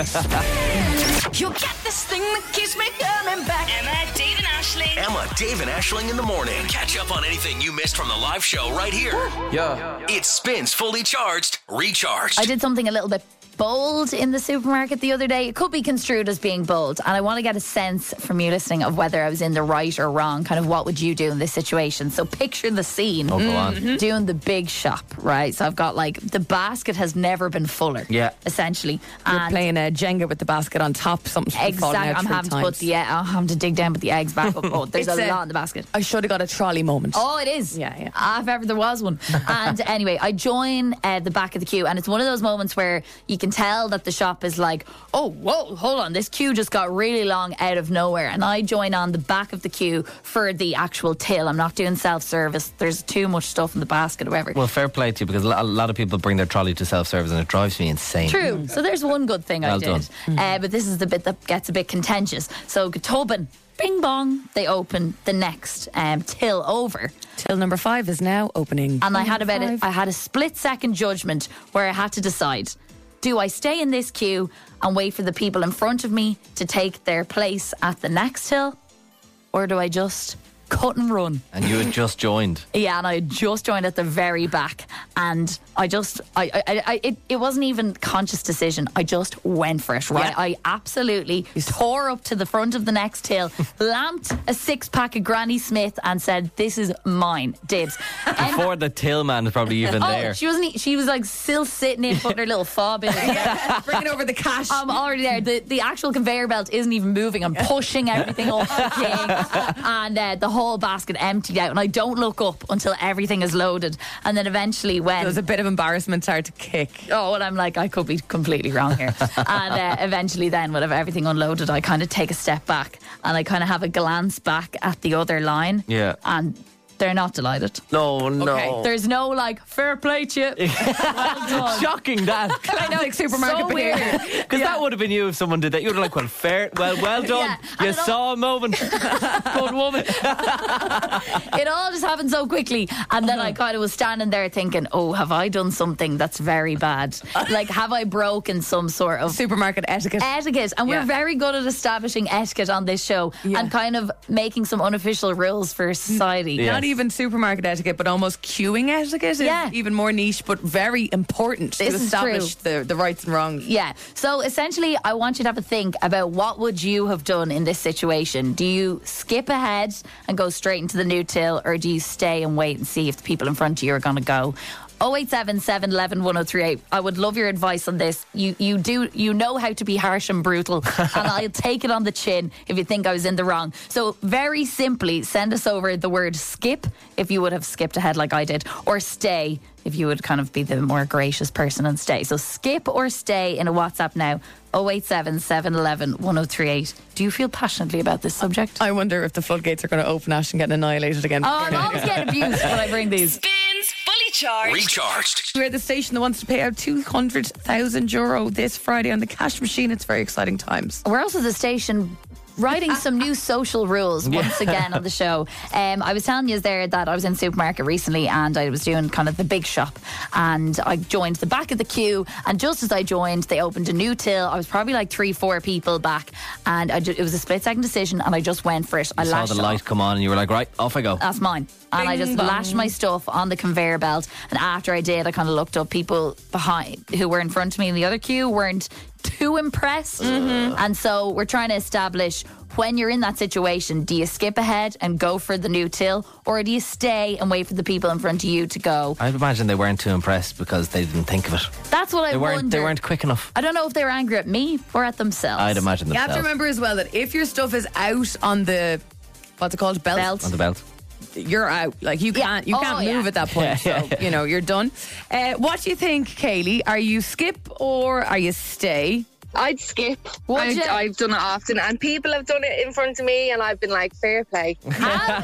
You got this thing that keeps me coming back. Emma, Dave and Ashling. Emma, Dave and Ashling in the morning. Catch up on anything you missed from the live show right here. Yeah. It spins fully charged, recharged. I did something a little bit bold in the supermarket the other day. It could be construed as being bold, and I want to get a sense from you listening of whether I was in the right or wrong. Kind of what would you do in this situation? So picture the scene. Oh, go on. Doing the big shop, right? So I've got like the basket has never been fuller. Yeah. Essentially. You're And playing a Jenga with the basket on top. Something's falling exactly. out I'm three having times. to put the I'm having to dig down with the eggs back up. Oh, there's It's a a- lot in the basket. I should have got a trolley moment. Oh, it is. Yeah, yeah. Ah, if ever there was one. And anyway, I join uh, the back of the queue, and it's one of those moments where you can tell that the shop is like, oh, whoa, hold on, this queue just got really long out of nowhere. And I join on the back of the queue for the actual till. I'm not doing self-service. There's too much stuff in the basket or whatever. Well, fair play to you because a lot of people bring their trolley to self-service and it drives me insane. True. So there's one good thing Well I did. Uh, but this is the bit that gets a bit contentious. So Tobin, bing bong, they open the next um, till over. Till number five is now opening. And I had about Number it. five. I had a split second judgment where I had to decide: do I stay in this queue and wait for the people in front of me to take their place at the next hill, or do I just cut and run? And you had just joined. Yeah, and I had just joined at the very back, and I just, I, I, I it, it wasn't even conscious decision. I just went for it. Right, Yeah. I absolutely tore up to the front of the next hill, lamped a six pack of Granny Smith, and said, "This is mine, dibs." And- Before the till man was probably even Oh, there. she wasn't. e- She was like still sitting in, putting her little fob in. Bringing over the cash. I'm already there. The the actual conveyor belt isn't even moving. I'm pushing everything off the thing, and uh, the whole basket emptied out. And I don't look up until everything is loaded. And then eventually, when There's a bit of embarrassment hard to kick. oh, and I'm like, I could be completely wrong here. And uh, eventually, then, with everything unloaded, I kind of take a step back and I kind of have a glance back at the other line. Yeah. And they're not delighted. No, no. Okay, There's no like fair play to you. Well done. Shocking that. Classic supermarket so weird. behaviour. Because that would have been you if someone did that. You would have like, well, fair, well, well done. Yeah, I You don't know. saw a moment. Good woman. It all just happened so quickly, and then I kind of was standing there thinking, oh, have I done something that's very bad? Like, have I broken some sort of Supermarket etiquette. etiquette? And Yeah. we're very good at establishing etiquette on this show, Yeah. and kind of making some unofficial rules for society. Yeah. Not even supermarket etiquette, but almost queuing etiquette is Yeah. even more niche, but very important This to is establish the, the rights and wrongs. Yeah. So essentially, I want you to have a think about what would you have done in this situation. Do you skip ahead and go straight into the new till, or do you stay and wait and see if the people in front of you are going to go? oh eight seven, seven one one, one oh three eight. I would love your advice on this. You you do you know how to be harsh and brutal, and I'll take it on the chin if you think I was in the wrong. So very simply, send us over the word skip if you would have skipped ahead like I did, or stay if you would kind of be the more gracious person and stay. So skip or stay in a WhatsApp now. oh eight seven, seven one one, one oh three eight. Do you feel passionately about this subject? I wonder if the floodgates are going to open, Ash, and get annihilated again. Oh, I'm always getting abused when I bring these. Spins Fully Charged. Recharged. We're the station that wants to pay out two hundred thousand euro this Friday on the cash machine. It's very exciting times. We're also the station writing some new social rules once again on the show. Um, I was telling you there that I was in the supermarket recently and I was doing kind of the big shop, and I joined the back of the queue, and just as I joined they opened a new till. I was probably like three four people back, and I ju- it was a split second decision and I just went for it. I You saw lashed the light off. come on and you were like, right, off I go. That's mine. And I just Bing lashed bong. my stuff on the conveyor belt. And after I did, I kind of looked up. People behind who were in front of me in the other queue weren't too impressed. And so we're trying to establish, when you're in that situation, do you skip ahead and go for the new till, or do you stay and wait for the people in front of you to go? I'd imagine they weren't too impressed because they didn't think of it. That's what I They weren't. wonder. They weren't quick enough. I don't know if they were angry at me or at themselves. I'd imagine You have to themselves. remember as well that if your stuff is out on the, what's it called, belt, Belt. On the belt. you're out. Like you Yeah. can't, you Oh, can't yeah. move at that point. So you know you're done. Uh, what do you think, Kaylee? Are you skip or are you stay? I'd skip. Would I've, you? I've done it often, and people have done it in front of me, and I've been like, fair play. Have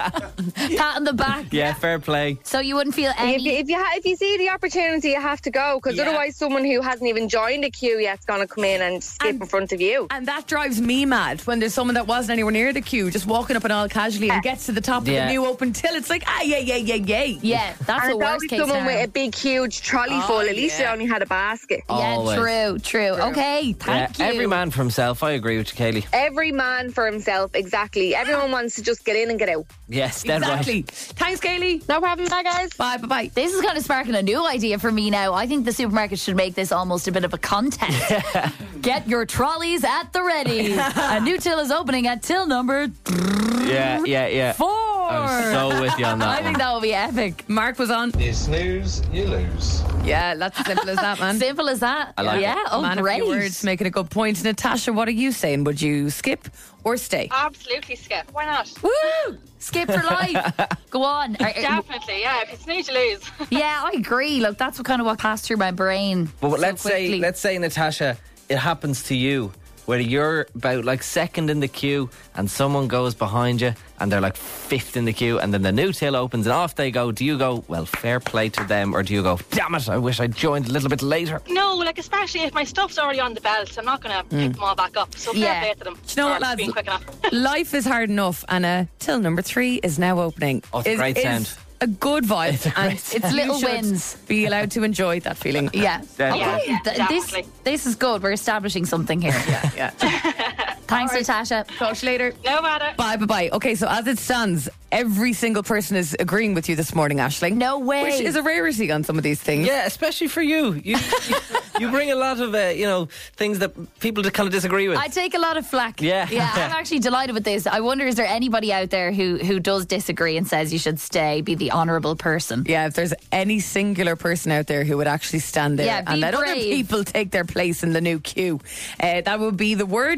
you? Pat on the back. Yeah, fair play. So you wouldn't feel If you, any. if you ha- if you see the opportunity, you have to go, because Yeah. otherwise, someone who hasn't even joined a queue yet is going to come in and skip And- in front of you. And that drives me mad when there's someone that wasn't anywhere near the queue just walking up and all casually and gets to the top Yeah. of the new open till. It's like, ah, yeah, yeah, yeah, yeah. Yeah, that's and the it's worst always case someone scenario. with a big, huge trolley Oh, full. At least yeah. they only had a basket. Yeah, Always. true, true. Okay, thank yeah, you. every man for himself. I agree with you, Kaylee. Every man for himself, exactly. Everyone wants to just get in and get out. Yes, dead Exactly. right. Thanks, Kaylee. No problem, bye guys. Bye, bye, bye. This is kind of sparking a new idea for me now. I think the supermarket should make this almost a bit of a contest. Get your trolleys at the ready. A new till is opening at till number Yeah, yeah, yeah. four. I'm so with you on that I think one. that would be epic. Mark was on. You snooze, you lose. Yeah, that's as simple as that, man. Simple as that. I like yeah. it. Oh, Man, a great. few words, making a good point. Natasha, what are you saying? Would you skip or stay? Absolutely skip. Why not? Woo! Skip for life. Go on. Are- are- Definitely, yeah. If you snooze, you lose. yeah, I agree. Look, that's what kind of what passed through my brain. But so let's say, quickly. let's say, Natasha, it happens to you, where you're about like second in the queue, and someone goes behind you, and they're like fifth in the queue, and then the new till opens, and off they go. Do you go, well, fair play to them, or do you go, damn it, I wish I'd joined a little bit later? No, like especially if my stuff's already on the belt, I'm not going to pick them all back up. So fair Yeah. play to them. Do you know for what, lads? Being quick enough. Life is hard enough, and uh, till number three is now opening. Oh, it's a Is- great is sound. A good vibe. It's a great and sound. It's you little should wins. Be allowed to enjoy that feeling. Yeah. Dead Yeah, right. yeah, Th- this, definitely. this is good. We're establishing something here. Yeah, yeah. Thanks, Natasha. Talk to you later. No matter. Bye, bye, bye. Okay, so as it stands, every single person is agreeing with you this morning, Aisling. No way. Which is a rarity on some of these things. Yeah, especially for you. You, you, you bring a lot of, uh, you know, things that people kind of disagree with. I take a lot of flack. Yeah. Yeah, I'm actually delighted with this. I wonder, is there anybody out there who, who does disagree and says you should stay, be the honourable person? Yeah, if there's any singular person out there who would actually stand there Yeah, be and let other brave. people take their place in the new queue, uh, that would be the word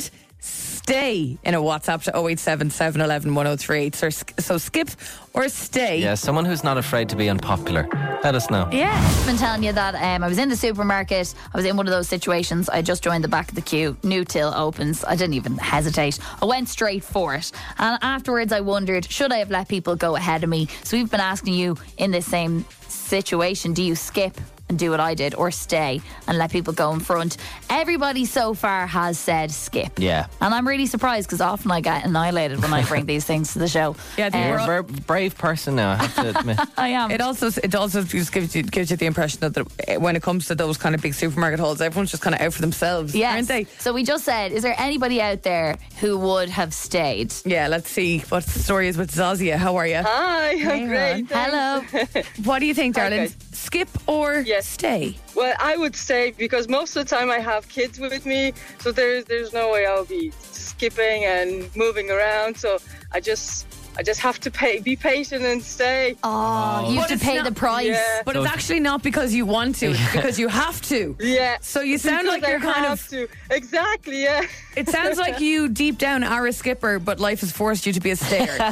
stay in a WhatsApp to oh eight seven, seven one one, one oh three eight. So, so skip or stay. Yeah, someone who's not afraid to be unpopular. Let us know. Yeah, I've been telling you that um, I was in the supermarket. I was in one of those situations. I just joined the back of the queue. New till opens. I didn't even hesitate. I went straight for it. And afterwards, I wondered, should I have let people go ahead of me? So we've been asking you in this same situation, do you skip and do what I did, or stay and let people go in front? Everybody so far has said skip. Yeah. And I'm really surprised because often I get annihilated when I bring these things to the show. Yeah, I think Um, we're You're all- a ver- brave person now, I have to admit. I am. It also it also just gives you gives you the impression that the, when it comes to those kind of big supermarket halls, everyone's just kind of out for themselves, Yes. aren't they? So we just said, is there anybody out there who would have stayed? Yeah, let's see what the story is with Zazia. How are you? Hi, I'm great. Hello. What do you think, darling? Okay. Skip or Yes. stay? Well, I would say, because most of the time I have kids with me, so there's there's no way I'll be skipping and moving around. So I just I just have to pay, be patient and stay. Oh, you have But to it's pay not- the price. Yeah. But it's actually not because you want to, it's because you have to. Yeah. So you sound Because like you're I kind have of. to. Exactly, yeah. It sounds like you deep down are a skipper, but life has forced you to be a stayer.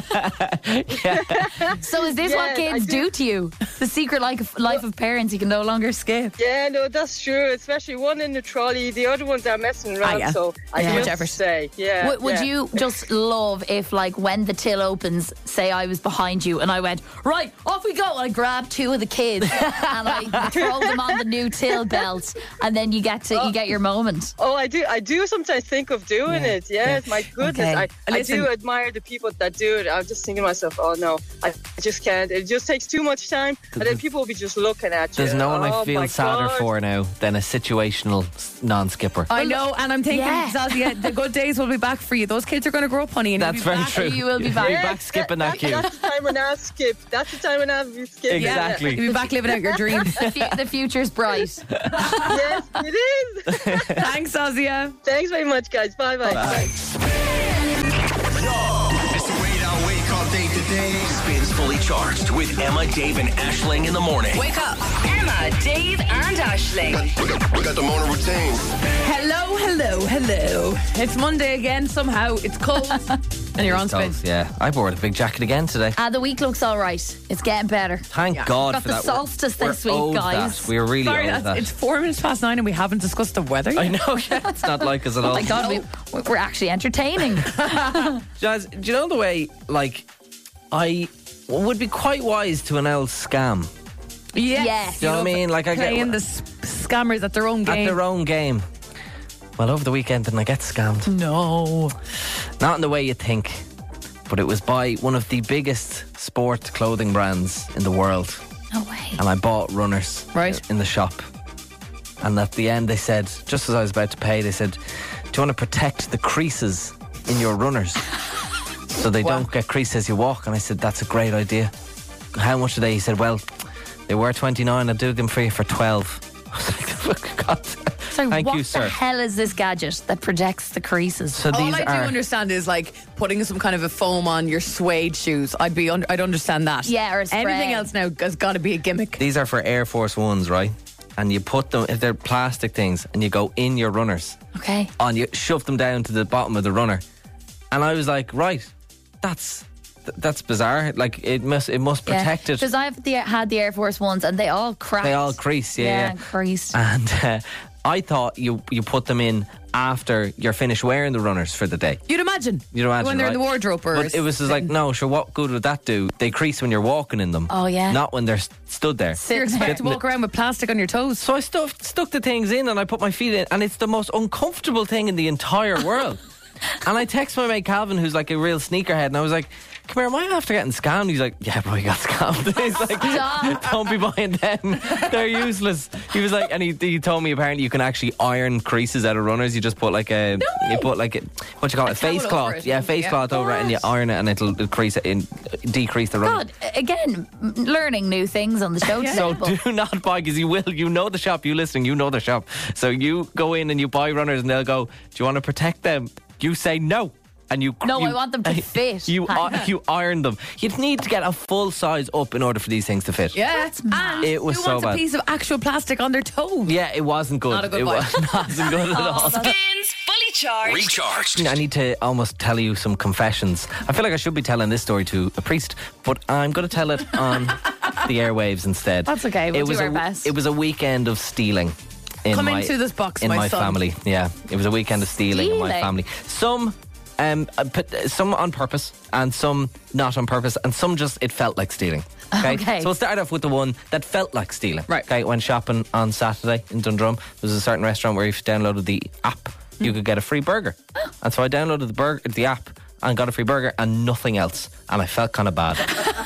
So is this what Yes, I kids do. do to you? The secret life, life of parents you can no longer skip. Yeah, no, that's true. Especially one in the trolley, the other ones are messing around. Ah, yeah. So I Yeah. just Much effort. say, yeah. W- would yeah. you just love if, like, when the till opens, say I was behind you and I went, right, off we go. I grab two of the kids and I throw them on the new till belt, and then you get to you get your moment. Oh, I do. I do sometimes think of doing it. Yes, my goodness. Okay. I, I Listen. do admire the people that do it. I'm just thinking to myself, oh no, I just can't. It just takes too much time, and then people will be just looking at you. There's no one oh, I feel my sadder God. for now than a situational s- non-skipper. I know, and I'm thinking, Yeah. Zazia, the good days will be back for you. Those kids are going to grow up, honey. And you'll That's be very back. true. You will be back. You'll Yes, back skipping that, that, queue. That's the time when I skip. That's the time when I skip. Exactly. You'll be back living out your dreams. The, fu- the future's bright. Yes, it is. Thanks, Zazia. Thanks very much, guys. Bye bye. It's the Wait Out Wake Up Day today. Spins Fully Charged with Emma, Dave, and Ashling in the morning. Wake up. Emma, Dave, and Ashling. We got, we got the morning routine. Hello, hello, hello. It's Monday again. Somehow it's cold, and you're on spin. Does, yeah. I wore the big jacket again today. Ah, the week looks all right. It's getting better. Thank God Got for the that. solstice We're- this we're week, owed guys. that. We're really Sorry, owed that's, that. it's four minutes past nine, and we haven't discussed the weather yet. I know, yeah, it's not like us at all. Oh my God, we, we're actually entertaining. Guys, do you know the way, like, I would be quite wise to an old scam. Yes. Yes. Do you know what I mean? Like, I get Playing the s- scammers at their own at game. their own game. Well, over the weekend, didn't I get scammed? No. Not in the way you think, but it was by one of the biggest sport clothing brands in the world. No way. And I bought runners Right. in the shop. And at the end, they said, just as I was about to pay, they said, do you want to protect the creases in your runners so they Wow. don't get creases as you walk? And I said, that's a great idea. How much are they? He said, well, they were twenty-nine. I'll do them for you for twelve. I was like, God, So thank what you, the sir. hell is this gadget that protects the creases? So All these I do are understand is like putting some kind of a foam on your suede shoes. I'd be, un- I'd understand that. Yeah, or a spray. Anything else now has got to be a gimmick. these are for Air Force Ones, right? And you put them, they're plastic things, and you go in your runners. Okay. And you shove them down to the bottom of the runner. And I was like, right, that's th- that's bizarre. Like, it must it must protect it. Because I've the, had the Air Force Ones and they all cracked. They all crease, yeah. Yeah, yeah. creased. And uh, I thought you you put them in after you're finished wearing the runners for the day. You'd imagine. You'd imagine, When they're in right? the wardrobe or But it was just like, no, sure, what good would that do? They crease when you're walking in them. Oh, yeah. Not when they're st- stood there. You're expected to walk around with plastic on your toes. So I stuffed, stuck the things in and I put my feet in, and it's the most uncomfortable thing in the entire world. And I text my mate Calvin, who's like a real sneakerhead, and I was like, come here, am I after getting scammed? He's like, yeah, bro, you got scammed. He's like, Stop. don't be buying them. They're useless. He was like, and he, he told me apparently you can actually iron creases out of runners. You just put like a, you put like a, what you call it, a face towel over cloth. it, Yeah, yeah. face cloth over it, and you iron it, and it'll, it'll crease it in, decrease the run. God, again, m- learning new things on the show today. So but- do not buy, because you will. You know the shop. You listening. You know the shop. So you go in and you buy runners, and they'll go, "Do you want to protect them?" You say no, and you. No, you, I want them to fit. You uh, you iron them. You'd need to get a full size up in order for these things to fit. Yeah. And It was who so wants bad. a piece of actual plastic on their toe? Yeah, it wasn't good. Not a good it buy. was, wasn't good at all. Spins Fully Charged. Recharged. I need to almost tell you some confessions. I feel like I should be telling this story to a priest, but I'm going to tell it on the airwaves instead. That's okay, we'll it do was our a, best. It was a weekend of stealing. In Come my, into this box, in my my son. family. Yeah, it was a weekend of stealing, in my Stealing? family. Some, um, uh, put- some on purpose, and some not on purpose, and some just it felt like stealing. Okay? Okay. So we'll start off with the one that felt like stealing. Right. Okay. Went shopping on Saturday in Dundrum. There was a certain restaurant where if you downloaded the app, you could get a free burger. And so I downloaded the burger, the app, and got a free burger and nothing else. And I felt kind of bad.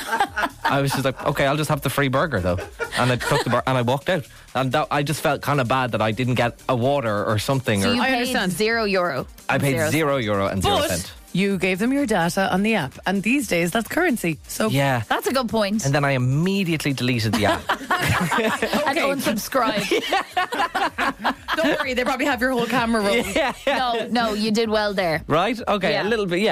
I was just like, okay, I'll just have the free burger though. And I took the burger and I walked out. And that, I just felt kind of bad that I didn't get a water or something. So or you I paid understand. zero euro. I paid Zero. zero euro and zero But cent. you gave them your data on the app, and these days that's currency. So Yeah. That's a good point. And then I immediately deleted the app. And unsubscribe. don't worry, they probably have your whole camera roll. yeah. No, no, you did well there. Right? Okay, Yeah. a little bit, yeah.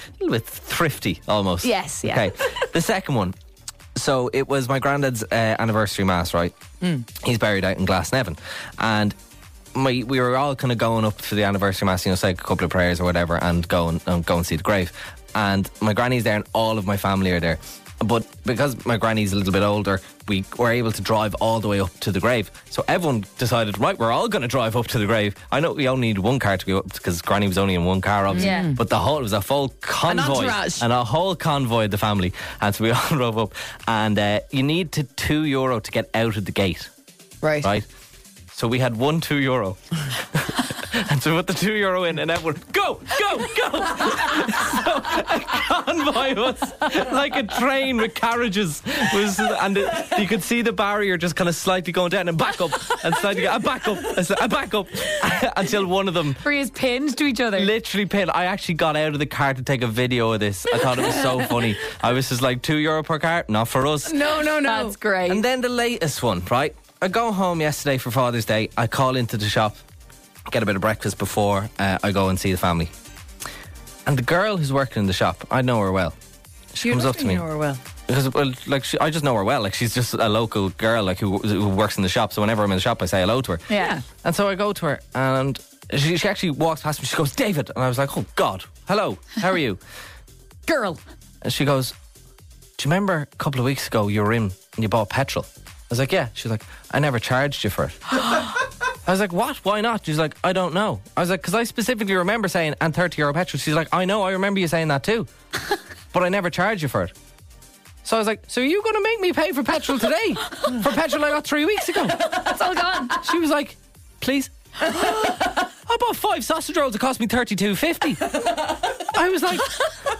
a little bit thrifty almost. Yes, yeah. Okay. The second one. So it was my granddad's uh, anniversary mass, right? Mm. He's buried out in Glasnevin. And my, we were all kind of going up for the anniversary mass, you know, say a couple of prayers or whatever, and go and, and go and see the grave. And my granny's there and all of my family are there. But because my granny's a little bit older, we were able to drive all the way up to the grave. So everyone decided, right, we're all going to drive up to the grave. I know we only need one car to go up because granny was only in one car, obviously. Yeah. But the whole, it was a full convoy. entourage. And a whole convoy of the family. And so we all drove up. And uh, you need to two euro to get out of the gate. Right. Right? So we had one two euro. And so we put the two euro in and everyone, go, go, go. So a convoy was like a train with carriages. Was, and it, you could see the barrier just kind of slightly going down and back up and slightly go, back up, and back up until one of them Were you pinned to each other? literally pinned. I actually got out of the car to take a video of this. I thought it was so funny. I was just like, two euro per car? Not for us. No, no, no. That's great. And then the latest one, right? I go home yesterday for Father's Day. I call into the shop, get a bit of breakfast before uh, I go and see the family. And the girl who's working in the shop, I know her well. She You comes know up to me. You know her well. Because, well, like, she, I just know her well. Like, she's just a local girl, like, who, who works in the shop. So whenever I'm in the shop, I say hello to her. Yeah. And so I go to her, and she, she actually walks past me. She goes, David. And I was like, oh, God. Hello. How are you? Girl. And she goes, do you remember a couple of weeks ago you were in and you bought petrol? I was like, yeah. She's like, I never charged you for it. I was like, what? Why not? She's like, I don't know. I was like, because I specifically remember saying, and thirty euro petrol. She's like, I know, I remember you saying that too. But I never charged you for it. So I was like, so are you going to make me pay for petrol today? For petrol I got three weeks ago. It's all gone. She was like, please. I bought five sausage rolls. It cost me thirty-two fifty. I was like...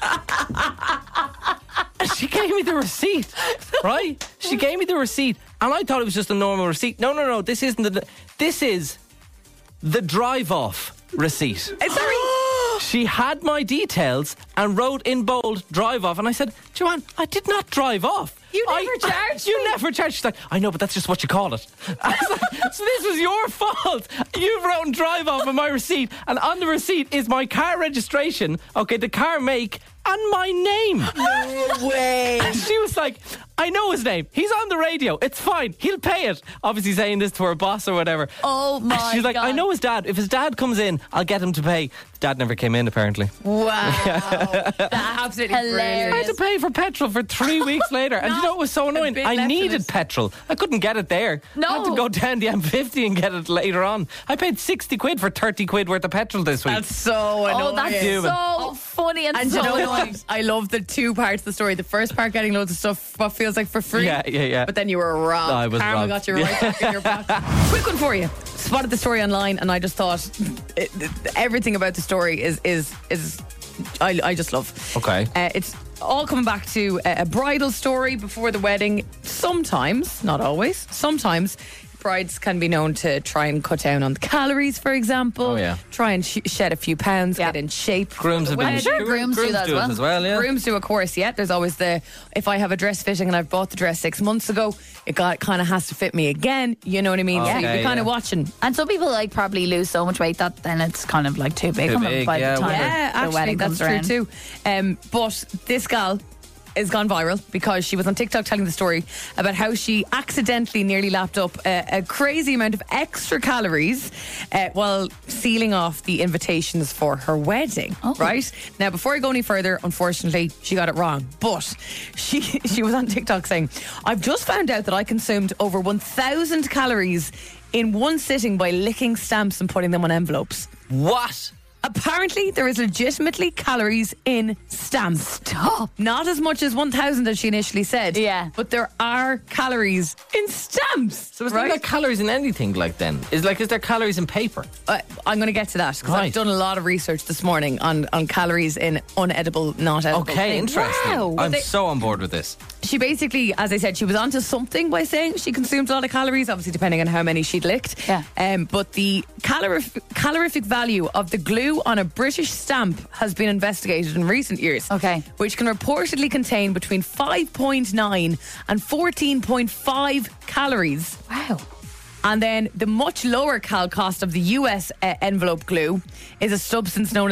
She gave me the receipt, right? She gave me the receipt, and I thought it was just a normal receipt. No, no, no. This isn't the... This is the drive-off receipt. Sorry. She had my details and wrote in bold, drive off. And I said, Joanne, I did not drive off. You never I, charged You me. never charged. She's like, I know, but that's just what you call it. I was like, so this was your fault. You've written drive off on my receipt. And on the receipt is my car registration, okay, the car make, and my name. No way. And she was like, I know his name. He's on the radio. It's fine. He'll pay it. Obviously saying this to her boss or whatever. Oh my And she's like, God. I know his dad. If his dad comes in, I'll get him to pay. His dad never came in, apparently. Wow. That's absolutely Hilarious. I had to pay for petrol for three weeks later. And you know what was so annoying? bit I left of needed it. petrol. I couldn't get it there. No. I had to go down the M fifty and get it later on. I paid sixty quid for thirty quid worth of petrol this week. That's so annoying. Oh, that's Human. so funny and, And so you know annoying. what? I love the two parts of the story. The first part, getting loads of stuff, what feels like for free. Yeah, yeah, yeah. But then you were robbed. No, I was Karma robbed. got you right back in your pocket. Quick one for you. Spotted the story online, and I just thought it, it, everything about the story is is is I, I just love. Okay. Uh, it's all coming back to a, a bridal story before the wedding. Sometimes, not always. Sometimes. Brides can be known to try and cut down on the calories, for example. Oh, yeah. Try and sh- shed a few pounds, Yeah. get in shape. Grooms have Well, been sure, grooms do that as it well. as well, yeah. Grooms do, of course, yeah. There's always the, if I have a dress fitting and I've bought the dress six months ago, it got kind of has to fit me again. You know what I mean? so Okay, you'd be kind of yeah. watching. And some people like probably lose so much weight that then it's kind of like too big Too on them big, by yeah, the time well, Yeah, the actually, wedding that's comes true around. too. Um, but this gal has gone viral because she was on TikTok telling the story about how she accidentally nearly lapped up a, a crazy amount of extra calories uh, while sealing off the invitations for her wedding. Oh. Right? Now, before I go any further, unfortunately, she got it wrong. But she she was on TikTok saying, I've just found out that I consumed over one thousand calories in one sitting by licking stamps and putting them on envelopes. What? Apparently, there is legitimately calories in stamps. Stop. Not as much as one thousand as she initially said. Yeah. But there are calories in stamps. So is there right? like calories in anything like then? Is like is there calories in paper? Uh, I'm going to get to that because Right. I've done a lot of research this morning on, on calories in unedible, not edible Okay, things. interesting. Wow. I'm They- so on board with this. She basically, as I said, she was onto something by saying she consumed a lot of calories, obviously depending on how many she'd licked. Yeah. Um, but the calorif- calorific value of the glue on a British stamp has been investigated in recent years. Okay. Which can reportedly contain between five point nine and fourteen point five calories. Wow. And then the much lower cal cost of the U S uh, envelope glue is a substance known as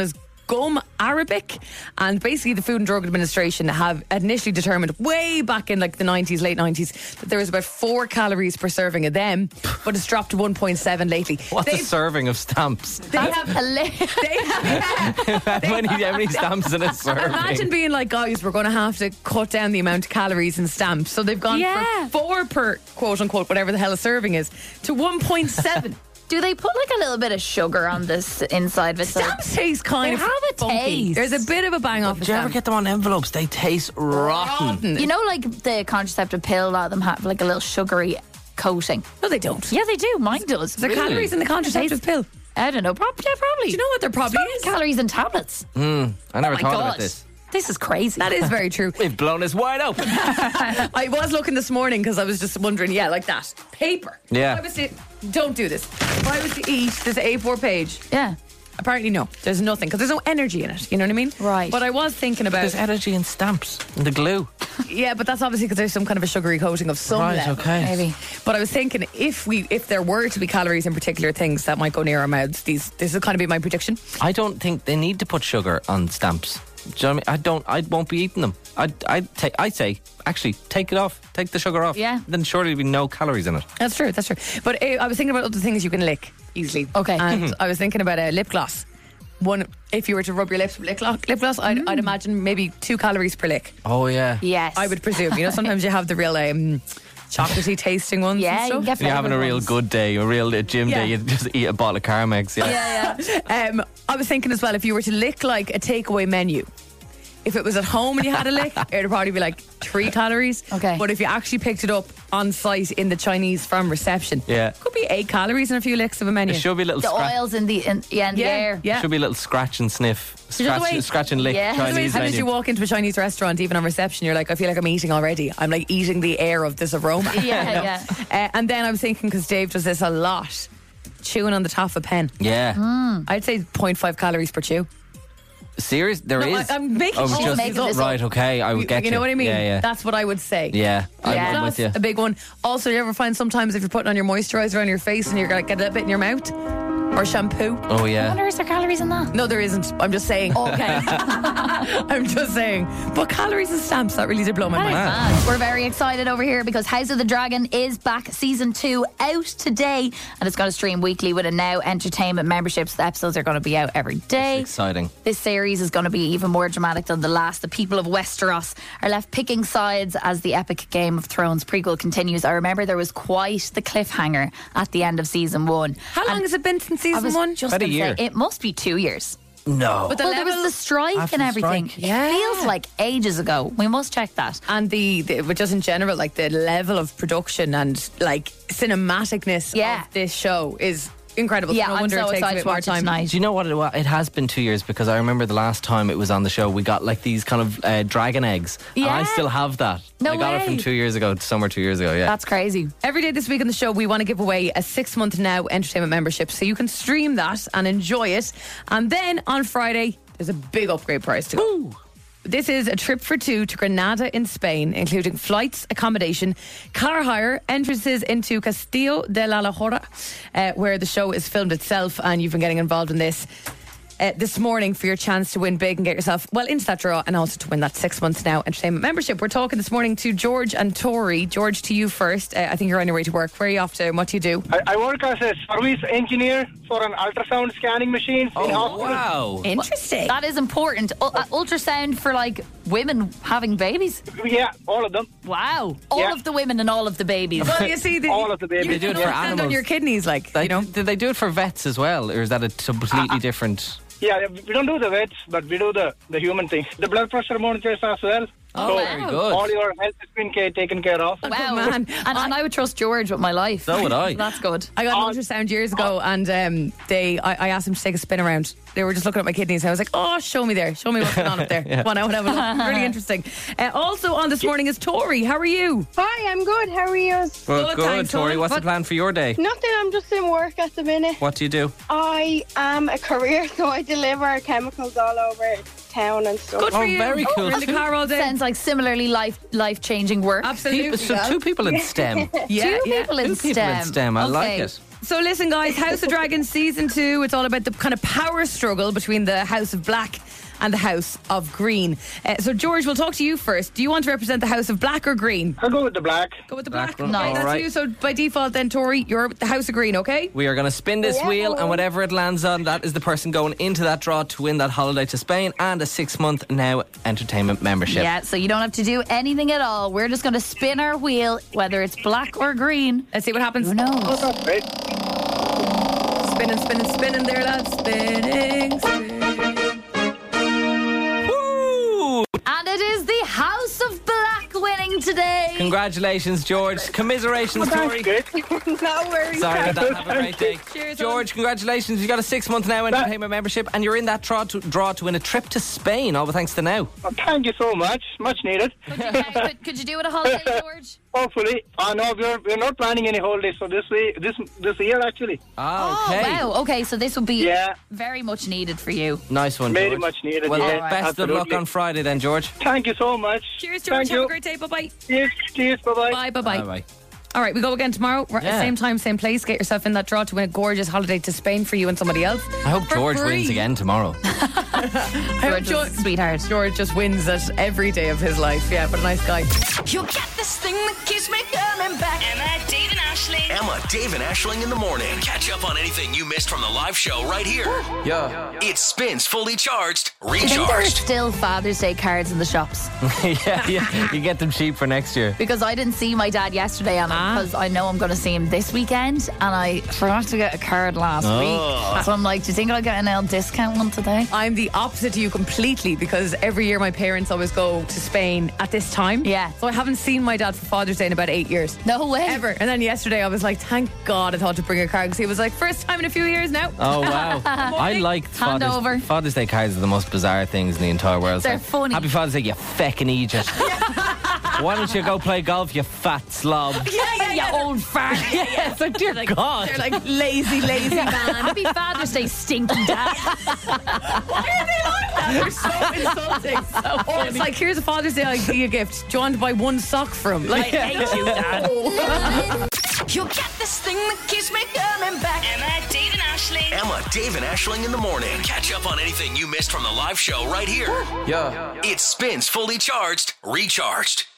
gum arabic. And basically the Food and Drug Administration have initially determined way back in like the nineties, late nineties, that there was about four calories per serving of them, but it's dropped to one point seven lately. What's a They've- serving of stamps? They have, they have how, many, how many stamps in a serving? Imagine being like, guys, we're going to have to cut down the amount of calories in stamps. So they've gone Yeah. for four per quote unquote, whatever the hell a serving is, to one point seven. Do they put like a little bit of sugar on this inside of it? So Stamps taste kind they of have a funky. taste. There's a bit of a bang off. Do you ever get them on envelopes? They taste rotten. rotten? You know, like the contraceptive pill, a lot of them have like a little sugary coating. No, they don't. Yeah, they do. Mine does. Is there calories in the contraceptive pill? I don't know. Probably. Yeah, probably. Do you know what there probably There's is? calories in tablets. Mm, I never Oh my thought God. about this. This is crazy. That is very true. We've blown us wide open. I was looking this morning because I was just wondering, yeah, like that. Paper. Yeah. If I was to, don't do this. If I was to eat this A four page, Yeah. apparently no, there's nothing because there's no energy in it. You know what I mean? Right. But I was thinking about, There's energy in stamps and the glue. yeah, but that's obviously because there's some kind of a sugary coating of some Right, level. okay. Maybe. But I was thinking if we, if there were to be calories in particular things that might go near our mouths, these, this will kind of be my prediction. I don't think they need to put sugar on stamps. Do you know what I mean? I don't. I won't be eating them. I I take. I say actually take it off. Take the sugar off. Yeah. Then surely there'll be no calories in it. That's true. That's true. But uh, I was thinking about other things you can lick easily. Okay. And I was thinking about a lip gloss. One, if you were to rub your lips with lip gloss, lip gloss I'd, I'd imagine maybe two calories per lick. Oh yeah. Yes. I would presume. You know, sometimes you have the real um, chocolatey tasting ones. Yeah, and you stuff. can get You're having a real ones. good day, a real uh, gym Yeah. day. You just eat a bottle of Carmex. Yeah. Yeah, yeah. um, I was thinking as well, if you were to lick like a takeaway menu, if it was at home and you had a lick, it would probably be like three calories. Okay. But if you actually picked it up on site in the Chinese from reception, Yeah. could be eight calories and a few licks of a menu. There should be a little The scratch. oils in the in, yeah, in the Yeah, air. yeah. Should be a little scratch and sniff, You know the scratch, way- scratch and lick Yeah. By the way, Chinese as soon as menu. you walk into a Chinese restaurant, even on reception, you're like, I feel like I'm eating already. I'm like eating the air of this aroma. Yeah, You know? yeah. Uh, and then I was thinking, because Dave does this a lot, chewing on the top of a pen. Yeah. Mm. I'd say zero point five calories per chew. Serious? There No, is. I- I'm making Oh, it's shit just making this right. up. Okay, I would You, get you. you know what I mean? Yeah, yeah. That's what I would say. yeah, I'm, Yeah. I'm with you. A big one. Also, you ever find sometimes if you're putting on your moisturizer on your face and you're going to get a bit in your mouth? Or shampoo? Oh I yeah. wonder is there calories in that? No, there isn't. I'm just saying. Okay. I'm just saying. But calories and stamps, that really did blow my That is mind. mad. We're very excited over here because House of the Dragon is back, season two out today, and it's going to stream weekly with a Now Entertainment memberships. The episodes are going to be out every day. Exciting. This series is going to be even more dramatic than the last. The people of Westeros are left picking sides as the epic Game of Thrones prequel continues. I remember there was quite the cliffhanger at the end of season one. How long And has it been since I season was one? just About a gonna year. say, it must be two years. No. But the well, there was level- the strike After and the everything. strike. Yeah. It feels like ages ago. We must check that. And the, the, but just in general, like the level of production and like cinematicness Yeah. of this show is incredible. Yeah, no I'm wonder so it takes a excited bit to more watch it time. tonight. Do you know what it was? It has been two years because I remember the last time it was on the show, we got like these kind of uh, dragon eggs. And I Yeah. still have that. No I got it way. from two years ago, somewhere two years ago, yeah. That's crazy. Every day this week on the show, we want to give away a six month Now Entertainment membership so you can stream that and enjoy it. And then on Friday, there's a big upgrade prize to go. This is a trip for two to Granada in Spain, including flights, accommodation, car hire, entrances into Castillo de la Lajora, uh, where the show is filmed itself, and you've been getting involved in this. Uh, this morning for your chance to win big and get yourself well into that draw, and also to win that six months Now Entertainment membership. We're talking this morning to George and Tori. George, to you first. Uh, I think you're on your way to work. Where are you off to and what do you do? I, I work as a service engineer for an ultrasound scanning machine in hospital. Wow. Interesting. That is important. U- uh, ultrasound for like women having babies. Yeah, all of them. Wow. All Yeah. of the women and all of the babies. Well, you see, the, All of the babies. They do it you for stand on animals. your kidneys, like, They, you know. Did they do it for vets as well, or is that a completely different? Yeah, we don't do the vets, but we do the, the human thing. The blood pressure monitors as well. Oh, very good. All your health has been ca- taken care of. Wow. man. And, and I would trust George with my life. So would I. That's good. I got an ultrasound years ago, and um, they, I, I asked them to take a spin around. They were just looking at my kidneys. I was like, "Oh, show me there, show me what's going on up there." Come on, I want to have a look. Really interesting. Uh, also on this morning is Tori. How are you? Hi, I'm good. How are you? Well, Good, good, thanks, Tori. hon. What's What- the plan for your day? Nothing. I'm just in work at the minute. What do you do? I am a courier, so I deliver chemicals all over town and stuff. Good for Oh, you. very cool. You're in the car all day. Sounds like similarly life life changing work. Absolutely. People, so two people in STEM. Yeah, Two yeah. people in Two people STEM. in STEM. I Okay. like it. So listen, guys, House of Dragons season two. It's all about the kind of power struggle between the House of Black and the House of Green. Uh, so George, we'll talk to you first. Do you want to represent the House of Black or Green? I'll go with the black. Go with the Black black. one. Right, All that's right. you. So by default, then Tori, you're the House of Green. Okay. We are going to spin this Yeah. wheel, and whatever it lands on, that is the person going into that draw to win that holiday to Spain and a six-month Now Entertainment membership. Yeah, so you don't have to do anything at all. We're just going to spin our wheel, whether it's black or green. Let's see what happens. Who knows? That's great. Spinning, spinning, spinning there, lads. Spinning, spinning. Woo! And it is the House of Black winning today. Congratulations, George. Commiserations, Tori. No worries. Sorry about that. Have a great day. Cheers, George, congratulations. You got a six-month Now Entertainment membership, and you're in that draw to, draw to win a trip to Spain, all thanks to Now. Well, thank you so much. Much needed. Could you, uh, could, could you do it a holiday, George? Hopefully. Oh, no, we're, we're not planning any holidays for this week, this this year, actually. Ah, okay. Oh, wow. Okay, so this would be Yeah. very much needed for you. Nice one, Very George. much needed, Well, yeah, best of luck absolutely. on Friday then, George. Thank you so much. Cheers, George. Thank Have you. a great day. Bye bye. Cheers. Cheers. Bye-bye. Bye bye bye. Bye-bye. All right, we go again tomorrow. We're at the Yeah. same time, same place. Get yourself in that draw to win a gorgeous holiday to Spain for you and somebody else. I hope For George free. wins again tomorrow. I hope George is a sweetheart. George just wins it every day of his life. Yeah, but a nice guy. You'll get this thing that keeps me coming back. Emma, Dave and Ashling. Emma, Dave, and Ashling in the morning. Catch up on anything you missed from the live show right here. Yeah. It spins fully charged, I think there are recharged. still Father's Day cards in the shops yeah, yeah. You get them cheap for next year. because I didn't see my dad yesterday, and because I know I'm going to see him this weekend, and I forgot to get a card last Oh. week. So I'm like, do you think I'll get an L discount one today? I'm the opposite to you completely because every year my parents always go to Spain at this time. Yeah. So I haven't seen my dad for Father's Day in about eight years. No way. Ever. And then yesterday I was like, thank God I thought to bring a card because he was like, first time in a few years now. Oh, wow. I like Hand over. Father's, Father's Day cards are the most bizarre things in the entire world. It's They're like, funny. Happy Father's Day, you feckin' Egypt. Why don't you go play golf, you fat slob? Yeah, yeah, yeah. You old fart. Yeah, yeah. It's like, dear God. They're like lazy, lazy man. Happy Father's Day, stinking dad. Why are they like that? They're so insulting. So or it's like, here's a Father's Day idea gift. Do you want to buy one sock from? Like, I hate you, Dad. You'll get this thing that keeps me coming back. Emma, Dave and Ashling. Emma, Dave, and Ashling in the morning. Catch up on anything you missed from the live show right here. Yeah. It spins fully charged, recharged.